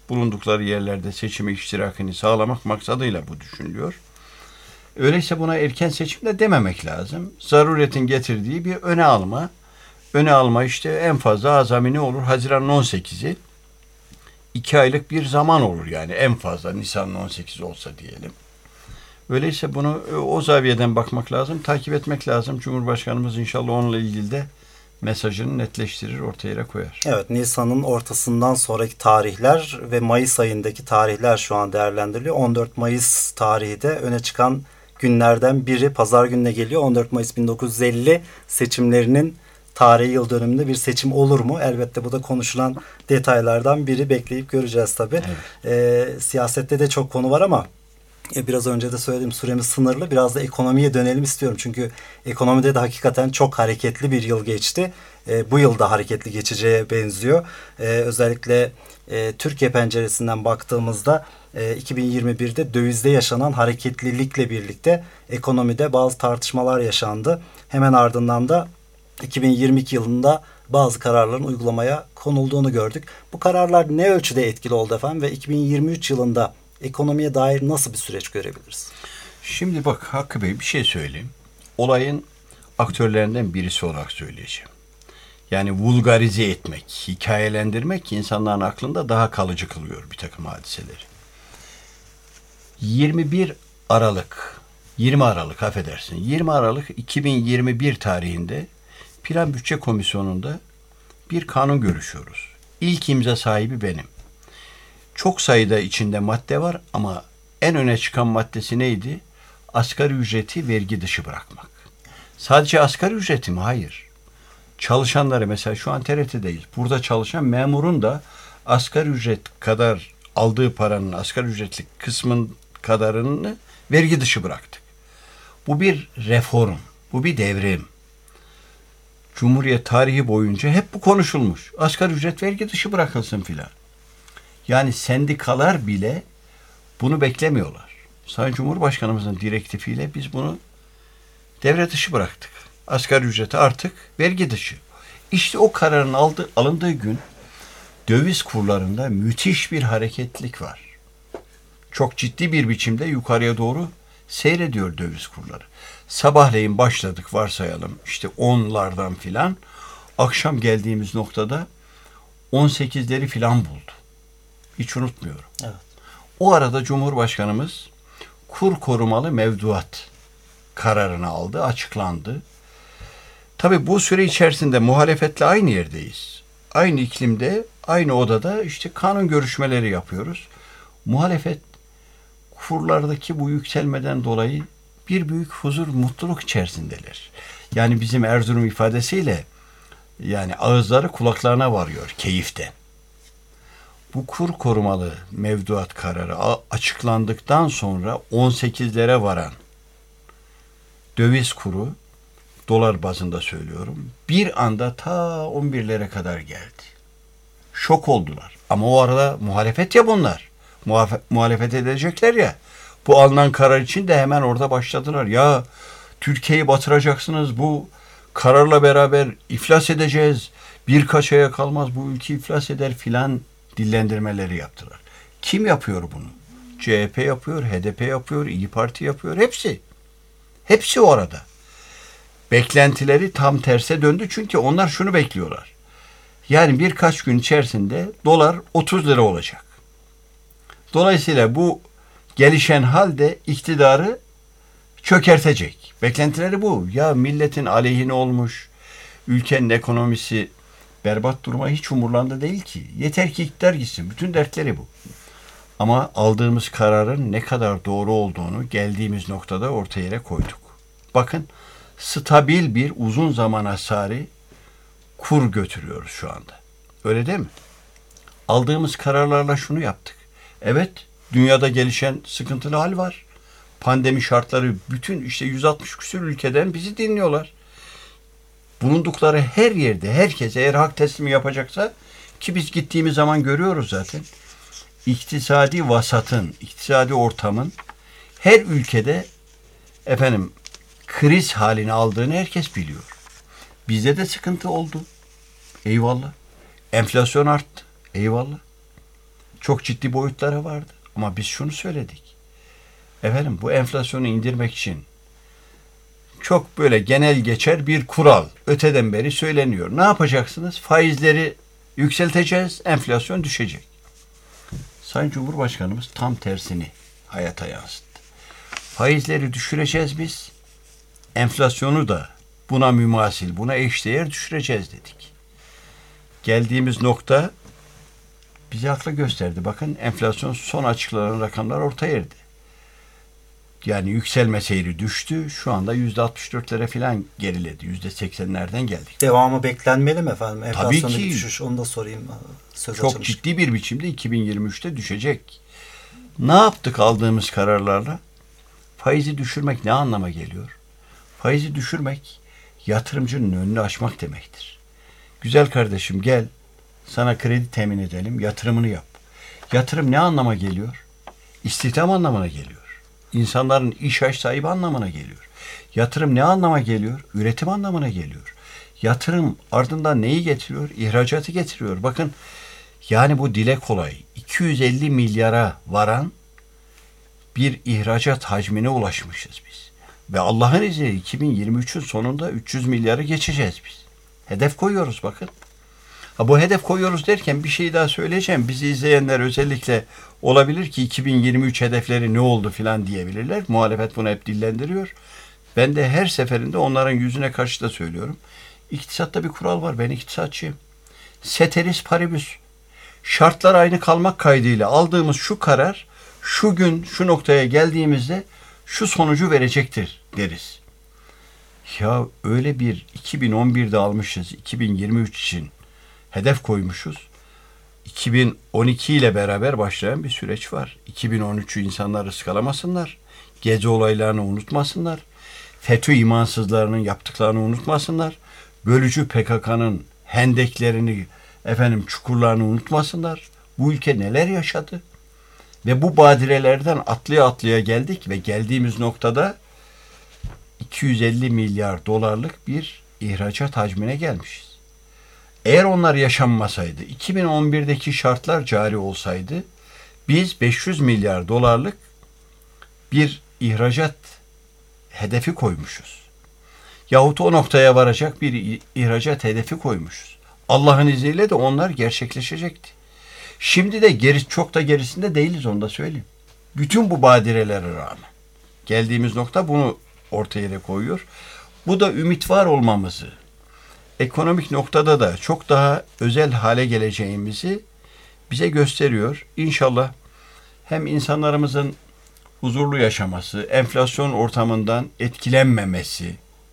bulundukları yerlerde seçime iştirakini sağlamak maksadıyla bu düşünülüyor. Öyleyse buna erken seçim de dememek lazım. Zaruretin getirdiği bir öne alma. Öne alma işte en fazla azami ne olur? Haziran'ın on sekizi. iki aylık bir zaman olur yani en fazla Nisan'ın on sekizi olsa diyelim. Öyleyse bunu o zaviyeden bakmak lazım, takip etmek lazım. Cumhurbaşkanımız inşallah onunla ilgili de mesajını netleştirir, ortaya koyar. Evet, Nisan'ın ortasından sonraki tarihler ve Mayıs ayındaki tarihler şu an değerlendiriliyor. on dört Mayıs tarihi de öne çıkan günlerden biri. Pazar gününe geliyor. on dört Mayıs bin dokuz yüz elli seçimlerinin tarihi yıl dönümünde bir seçim olur mu? Elbette bu da konuşulan detaylardan biri. Bekleyip göreceğiz tabii. Evet. Ee, siyasette de çok konu var ama biraz önce de söylediğim süremiz sınırlı. Biraz da ekonomiye dönelim istiyorum. Çünkü ekonomide de hakikaten çok hareketli bir yıl geçti. E, bu yıl da hareketli geçeceğe benziyor. E, özellikle e, Türkiye penceresinden baktığımızda e, iki bin yirmi birde dövizde yaşanan hareketlilikle birlikte ekonomide bazı tartışmalar yaşandı. Hemen ardından da iki bin yirmi iki yılında bazı kararların uygulamaya konulduğunu gördük. Bu kararlar ne ölçüde etkili oldu efendim ve iki bin yirmi üç yılında ekonomiye dair nasıl bir süreç görebiliriz? Şimdi bak Hakkı Bey bir şey söyleyeyim. Olayın aktörlerinden birisi olarak söyleyeceğim. Yani vulgarize etmek, hikayelendirmek insanların aklında daha kalıcı kılıyor bir takım hadiseleri. yirmi bir Aralık, yirmi Aralık affedersin, yirmi Aralık iki bin yirmi bir tarihinde Plan Bütçe Komisyonu'nda bir kanun görüşüyoruz. İlk imza sahibi benim. Çok sayıda içinde madde var ama en öne çıkan maddesi neydi? Asgari ücreti vergi dışı bırakmak. Sadece asgari ücreti mi? Hayır. Çalışanları mesela şu an T R T'deyiz. Burada çalışan memurun da asgari ücret kadar aldığı paranın asgari ücretlik kısmın kadarını vergi dışı bıraktık. Bu bir reform. Bu bir devrim. Cumhuriyet tarihi boyunca hep bu konuşulmuş. Asgari ücret vergi dışı bırakılsın filan. Yani sendikalar bile bunu beklemiyorlar. Sayın Cumhurbaşkanımızın direktifiyle biz bunu devre dışı bıraktık. Asgari ücreti artık vergi dışı. İşte o kararın aldı, alındığı gün döviz kurlarında müthiş bir hareketlilik var. Çok ciddi bir biçimde yukarıya doğru seyrediyor döviz kurları. Sabahleyin başladık varsayalım işte onlardan filan. Akşam geldiğimiz noktada on sekizleri filan buldu. Hiç unutmuyorum. Evet. O arada Cumhurbaşkanımız kur korumalı mevduat kararını aldı, açıklandı. Tabii bu süre içerisinde muhalefetle aynı yerdeyiz. Aynı iklimde, aynı odada işte kanun görüşmeleri yapıyoruz. Muhalefet kurlardaki bu yükselmeden dolayı bir büyük huzur, mutluluk içerisindeler. Yani bizim Erzurum ifadesiyle yani ağızları kulaklarına varıyor keyiften. Bu kur korumalı mevduat kararı açıklandıktan sonra on sekizlere varan döviz kuru, dolar bazında söylüyorum, bir anda ta on birlere kadar geldi. Şok oldular. Ama o arada muhalefet ya bunlar. Muhaf- muhalefet edecekler ya. Bu alınan karar için de hemen orada başladılar. Ya Türkiye'yi batıracaksınız, bu kararla beraber iflas edeceğiz. Birkaç aya kalmaz bu ülke iflas eder filan dillendirmeleri yaptılar. Kim yapıyor bunu? C H P yapıyor, H D P yapıyor, İYİ Parti yapıyor. Hepsi. Hepsi o arada. Beklentileri tam terse döndü çünkü onlar şunu bekliyorlar. Yani birkaç gün içerisinde dolar otuz lira olacak. Dolayısıyla bu gelişen halde iktidarı çökertecek. Beklentileri bu. Ya milletin aleyhine olmuş, ülkenin ekonomisi berbat duruma hiç umurlarında değil ki. Yeter ki iktidar gitsin. Bütün dertleri bu. Ama aldığımız kararın ne kadar doğru olduğunu geldiğimiz noktada ortaya koyduk. Bakın stabil bir uzun zaman hasarı kur götürüyoruz şu anda. Öyle değil mi? Aldığımız kararlarla şunu yaptık. Evet, dünyada gelişen sıkıntılı hal var. Pandemi şartları bütün işte yüz altmış küsur ülkeden bizi dinliyorlar. Bulundukları her yerde herkes eğer hak teslimi yapacaksa ki biz gittiğimiz zaman görüyoruz zaten. İktisadi vasatın, iktisadi ortamın her ülkede efendim kriz halini aldığını herkes biliyor. Bizde de sıkıntı oldu. Eyvallah. Enflasyon arttı. Eyvallah. Çok ciddi boyutları vardı. Ama biz şunu söyledik. Efendim bu enflasyonu indirmek için çok böyle genel geçer bir kural öteden beri söyleniyor. Ne yapacaksınız? Faizleri yükselteceğiz, enflasyon düşecek. Sayın Cumhurbaşkanımız tam tersini hayata yansıttı. Faizleri düşüreceğiz biz, enflasyonu da buna mümasil, buna eşdeğer düşüreceğiz dedik. Geldiğimiz nokta bizi haklı gösterdi. Bakın enflasyon son açıklanan rakamlar ortaya erdi. Yani yükselme seyri düştü. Şu anda yüzde altmış dörtlere falan geriledi. Yüzde seksenlerden geldik. Devamı beklenmeli mi efendim? Enflasyondaki Tabii ki. düşüş, onu da sorayım. Söz Çok açılmış. ciddi bir biçimde iki bin yirmi üçte düşecek. Ne yaptık aldığımız kararlarla? Faizi düşürmek ne anlama geliyor? Faizi düşürmek yatırımcının önünü açmak demektir. Güzel kardeşim gel, sana kredi temin edelim, yatırımını yap. Yatırım ne anlama geliyor? İstihdam anlamına geliyor. İnsanların iş yaş sahibi anlamına geliyor. Yatırım ne anlama geliyor? Üretim anlamına geliyor. Yatırım ardından neyi getiriyor? İhracatı getiriyor. Bakın yani bu dile kolay. iki yüz elli milyara varan bir ihracat hacmine ulaşmışız biz. Ve Allah'ın izniyle iki bin yirmi üçün sonunda üç yüz milyarı geçeceğiz biz. Hedef koyuyoruz bakın. Ha, bu hedef koyuyoruz derken bir şey daha söyleyeceğim. Bizi izleyenler özellikle olabilir ki iki bin yirmi üç hedefleri ne oldu filan diyebilirler. Muhalefet bunu hep dillendiriyor. Ben de her seferinde onların yüzüne karşı da söylüyorum. İktisatta bir kural var. Ben iktisatçıyım. Ceteris paribus. Şartlar aynı kalmak kaydıyla aldığımız şu karar şu gün şu noktaya geldiğimizde şu sonucu verecektir deriz. Ya öyle bir iki bin on birde almışız, iki bin yirmi üç için hedef koymuşuz. iki bin on iki ile beraber başlayan bir süreç var. iki bin on üçü insanlar ıskalamasınlar. Gezi olaylarını unutmasınlar. FETÖ imansızlarının yaptıklarını unutmasınlar. Bölücü P K K'nın hendeklerini, efendim çukurlarını unutmasınlar. Bu ülke neler yaşadı? Ve bu badirelerden atlaya atlaya geldik ve geldiğimiz noktada iki yüz elli milyar dolarlık bir ihracat hacmine gelmişiz. Eğer onlar yaşanmasaydı, iki bin on birdeki şartlar cari olsaydı, biz beş yüz milyar dolarlık bir ihracat hedefi koymuşuz. Yahut o noktaya varacak bir ihracat hedefi koymuşuz. Allah'ın izniyle de onlar gerçekleşecekti. Şimdi de geri, çok da gerisinde değiliz, onu da söyleyeyim. Bütün bu badirelere rağmen geldiğimiz nokta bunu ortaya da koyuyor. Bu da ümit var olmamızı, ekonomik noktada da çok daha özel hale geleceğimizi bize gösteriyor. İnşallah hem insanlarımızın huzurlu yaşaması, enflasyon ortamından etkilenmemesi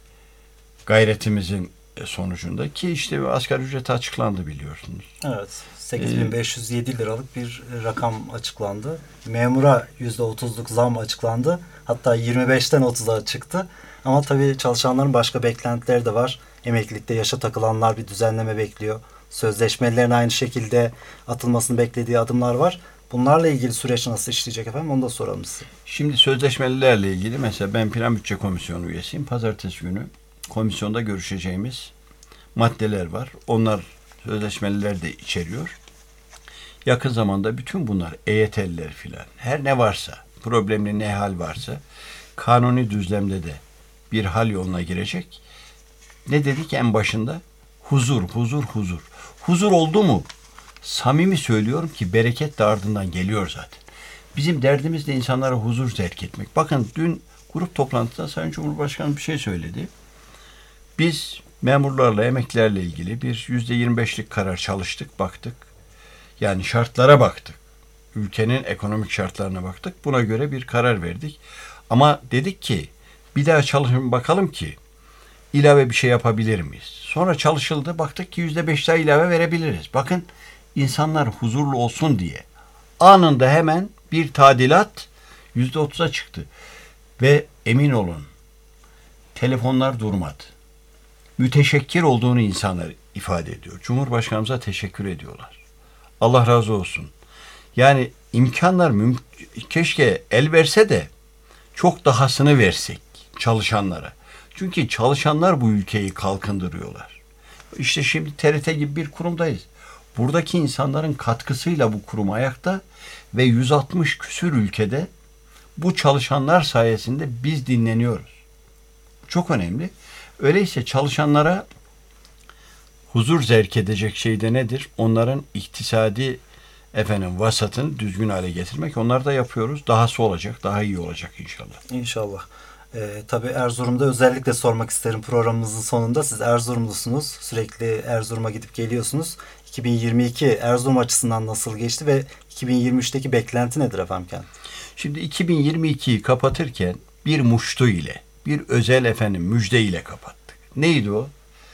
gayretimizin sonucunda ki işte asgari ücret açıklandı biliyorsunuz. Evet. sekiz bin beş yüz yedi liralık bir rakam açıklandı. Memura yüzde otuzluk zam açıklandı. Hatta yirmi beşten otuza çıktı. Ama tabii çalışanların başka beklentileri de var. Emeklilikte yaşa takılanlar bir düzenleme bekliyor. Sözleşmelerin aynı şekilde atılmasını beklediği adımlar var. Bunlarla ilgili süreç nasıl işleyecek efendim? Onu da soralım size. Şimdi sözleşmelilerle ilgili mesela ben Plan Bütçe Komisyonu üyesiyim. Pazartesi günü komisyonda görüşeceğimiz maddeler var. Onlar sözleşmeliler de içeriyor. Yakın zamanda bütün bunlar E Y T'liler filan her ne varsa, problemli ne hal varsa kanuni düzlemde de bir hal yoluna girecek. Ne dedik en başında? Huzur, huzur, huzur. Huzur oldu mu? Samimi söylüyorum ki bereket de ardından geliyor zaten. Bizim derdimiz de insanlara huzur zevk etmek. Bakın dün grup toplantısında Sayın Cumhurbaşkanı bir şey söyledi. Biz memurlarla, emeklilerle ilgili bir yüzde yirmi beşlik karar çalıştık, baktık. Yani şartlara baktık. Ülkenin ekonomik şartlarına baktık. Buna göre bir karar verdik. Ama dedik ki bir daha çalışın bakalım ki ilave bir şey yapabilir miyiz? Sonra çalışıldı. Baktık ki yüzde beş daha ilave verebiliriz. Bakın insanlar huzurlu olsun diye anında hemen bir tadilat yüzde otuza çıktı. Ve emin olun telefonlar durmadı. Müteşekkir olduğunu insanlar ifade ediyor. Cumhurbaşkanımıza teşekkür ediyorlar. Allah razı olsun. Yani imkanlar müm- keşke el verse de çok dahasını versek çalışanlara. Çünkü çalışanlar bu ülkeyi kalkındırıyorlar. İşte şimdi T R T gibi bir kurumdayız. Buradaki insanların katkısıyla bu kurum ayakta ve yüz altmış küsür ülkede bu çalışanlar sayesinde biz dinleniyoruz. Çok önemli. Öyleyse çalışanlara huzur zevk edecek şey de nedir? Onların iktisadi efendim vasatını düzgün hale getirmek. Onları da yapıyoruz. Dahası olacak, daha iyi olacak inşallah. İnşallah. Ee, tabii Erzurum'da özellikle sormak isterim programımızın sonunda. Siz Erzurumlusunuz. Sürekli Erzurum'a gidip geliyorsunuz. iki bin yirmi iki Erzurum açısından nasıl geçti ve iki bin yirmi üçteki beklenti nedir efendim kent? Şimdi iki bin yirmi ikiyi kapatırken bir muştu ile, bir özel efendim müjde ile kapattık. Neydi o?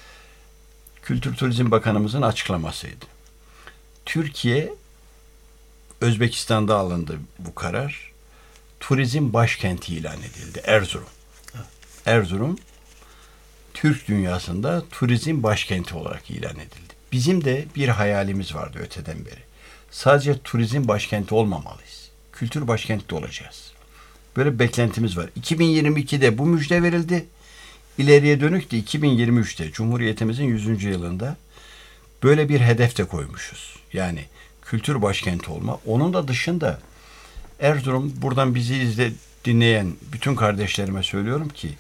Kültür Turizm Bakanımızın açıklamasıydı. Türkiye, Özbekistan'da alındı bu karar. Turizm başkenti ilan edildi. Erzurum. Erzurum, Türk dünyasında turizm başkenti olarak ilan edildi. Bizim de bir hayalimiz vardı öteden beri. Sadece turizm başkenti olmamalıyız. Kültür başkenti de olacağız. Böyle bir beklentimiz var. iki bin yirmi ikide bu müjde verildi. İleriye dönük de iki bin yirmi üçte Cumhuriyetimizin yüzüncü yılında böyle bir hedef de koymuşuz. Yani kültür başkenti olma. Onun da dışında Erzurum, buradan bizi izle, dinleyen bütün kardeşlerime söylüyorum ki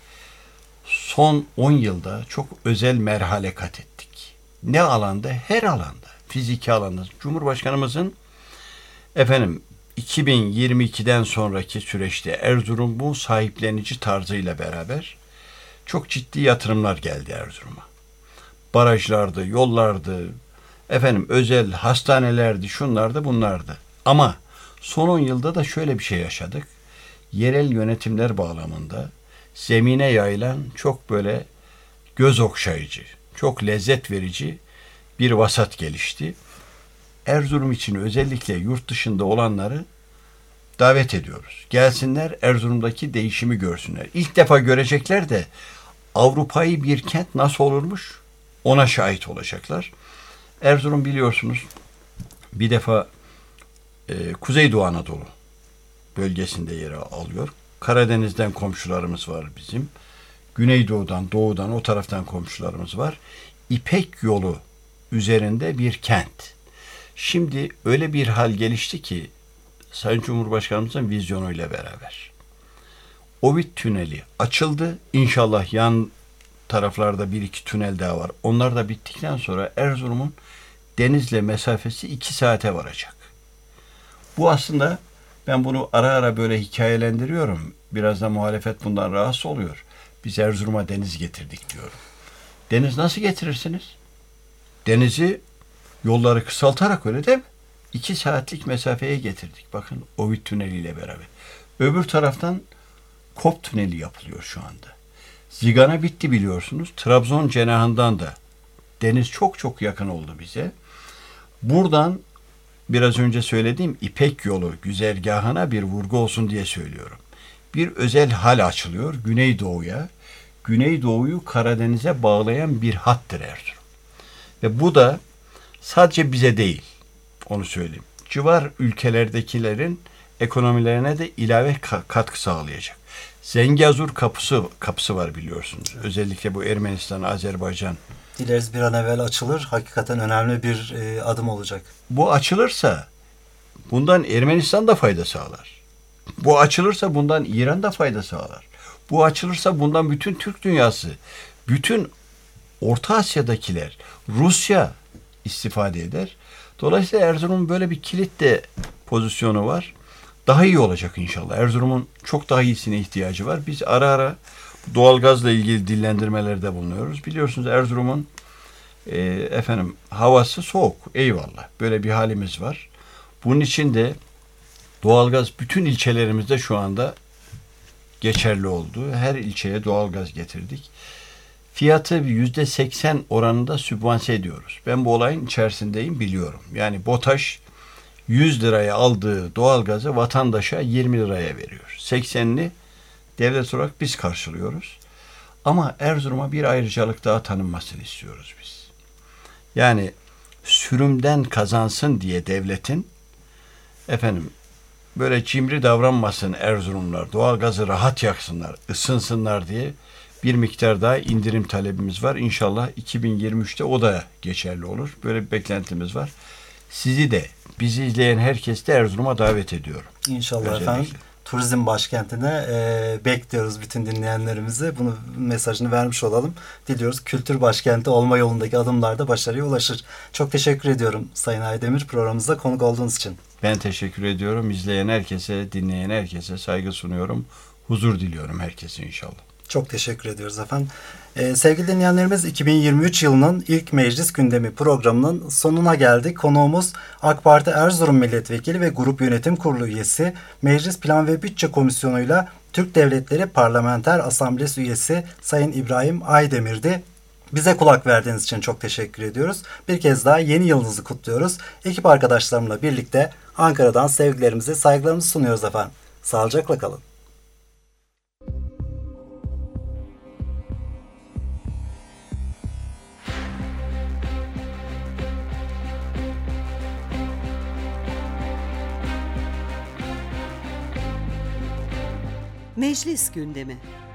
son on yılda çok özel merhale kat ettik. Ne alanda? Her alanda. Fiziki alanda. Cumhurbaşkanımızın efendim iki bin yirmi ikiden sonraki süreçte Erzurum'un sahiplenici tarzıyla beraber çok ciddi yatırımlar geldi Erzurum'a. Barajlardı, yollardı, efendim özel hastanelerdi, şunlardı, bunlardı. Ama son on yılda da şöyle bir şey yaşadık. Yerel yönetimler bağlamında zemine yayılan çok böyle göz okşayıcı, çok lezzet verici bir vasat gelişti. Erzurum için özellikle yurt dışında olanları davet ediyoruz. Gelsinler, Erzurum'daki değişimi görsünler. İlk defa görecekler de Avrupa'yı bir kent nasıl olurmuş ona şahit olacaklar. Erzurum biliyorsunuz bir defa e, Kuzeydoğu Anadolu bölgesinde yer alıyor. Karadeniz'den komşularımız var bizim. Güneydoğu'dan, doğudan, o taraftan komşularımız var. İpek yolu üzerinde bir kent. Şimdi öyle bir hal gelişti ki Sayın Cumhurbaşkanımızın vizyonuyla beraber Ovid Tüneli açıldı. İnşallah yan taraflarda bir iki tünel daha var. Onlar da bittikten sonra Erzurum'un denizle mesafesi iki saate varacak. Bu aslında ben bunu ara ara böyle hikayelendiriyorum. Biraz da muhalefet bundan rahatsız oluyor. Biz Erzurum'a deniz getirdik diyorum. Deniz nasıl getirirsiniz? Denizi yolları kısaltarak, öyle değil mi? İki saatlik mesafeye getirdik. Bakın Ovid Tüneli ile beraber. Öbür taraftan Kop Tüneli yapılıyor şu anda. Zigana bitti biliyorsunuz. Trabzon cenahından da deniz çok çok yakın oldu bize. Buradan biraz önce söylediğim İpek yolu güzergahına bir vurgu olsun diye söylüyorum. Bir özel hal açılıyor Güneydoğu'ya. Güneydoğu'yu Karadeniz'e bağlayan bir hattır Erzurum. Ve bu da sadece bize değil, onu söyleyeyim. Civar ülkelerdekilerin ekonomilerine de ilave katkı sağlayacak. Zengezur kapısı kapısı var biliyorsunuz. Özellikle bu Ermenistan, Azerbaycan. Dileriz bir an evvel açılır. Hakikaten önemli bir e, adım olacak. Bu açılırsa bundan Ermenistan da fayda sağlar. Bu açılırsa bundan İran da fayda sağlar. Bu açılırsa bundan bütün Türk dünyası, bütün Orta Asya'dakiler, Rusya istifade eder. Dolayısıyla Erzurum'un böyle bir kilit de pozisyonu var. Daha iyi olacak inşallah. Erzurum'un çok daha iyisine ihtiyacı var. Biz ara ara doğalgazla ilgili dillendirmelerde bulunuyoruz. Biliyorsunuz Erzurum'un e, efendim havası soğuk. Eyvallah. Böyle bir halimiz var. Bunun için de doğalgaz bütün ilçelerimizde şu anda geçerli oldu. Her ilçeye doğalgaz getirdik. Fiyatı yüzde seksen oranında sübvanse ediyoruz. Ben bu olayın içerisindeyim, biliyorum. Yani BOTAŞ yüz liraya aldığı doğalgazı vatandaşa yirmi liraya veriyor. seksenini devlet olarak biz karşılıyoruz. Ama Erzurum'a bir ayrıcalık daha tanınmasını istiyoruz biz. Yani sürümden kazansın diye devletin efendim böyle cimri davranmasın Erzurumlar, doğalgazı rahat yaksınlar, ısınsınlar diye bir miktar daha indirim talebimiz var. İnşallah iki bin yirmi üçte o da geçerli olur. Böyle bir beklentimiz var. Sizi de, bizi izleyen herkesi de Erzurum'a davet ediyorum. İnşallah Özellikle. efendim. Turizm başkentine e, bekliyoruz bütün dinleyenlerimizi. Bunu mesajını vermiş olalım. Diliyoruz kültür başkenti olma yolundaki adımlarda başarıya ulaşır. Çok teşekkür ediyorum Sayın Aydemir programımıza konuk olduğunuz için. Ben teşekkür ediyorum. İzleyen herkese, dinleyen herkese saygı sunuyorum. Huzur diliyorum herkese inşallah. Çok teşekkür ediyoruz efendim. Ee, sevgili dinleyenlerimiz, iki bin yirmi üç yılının ilk meclis gündemi programının sonuna geldik. Konuğumuz AK Parti Erzurum Milletvekili ve Grup Yönetim Kurulu üyesi, Meclis Plan ve Bütçe Komisyonu'yla Türk Devletleri Parlamenter Asamblesi üyesi Sayın İbrahim Aydemir'di. Bize kulak verdiğiniz için çok teşekkür ediyoruz. Bir kez daha yeni yılınızı kutluyoruz. Ekip arkadaşlarımla birlikte Ankara'dan sevgilerimizi, saygılarımızı sunuyoruz efendim. Sağlıcakla kalın. Meclis gündemi.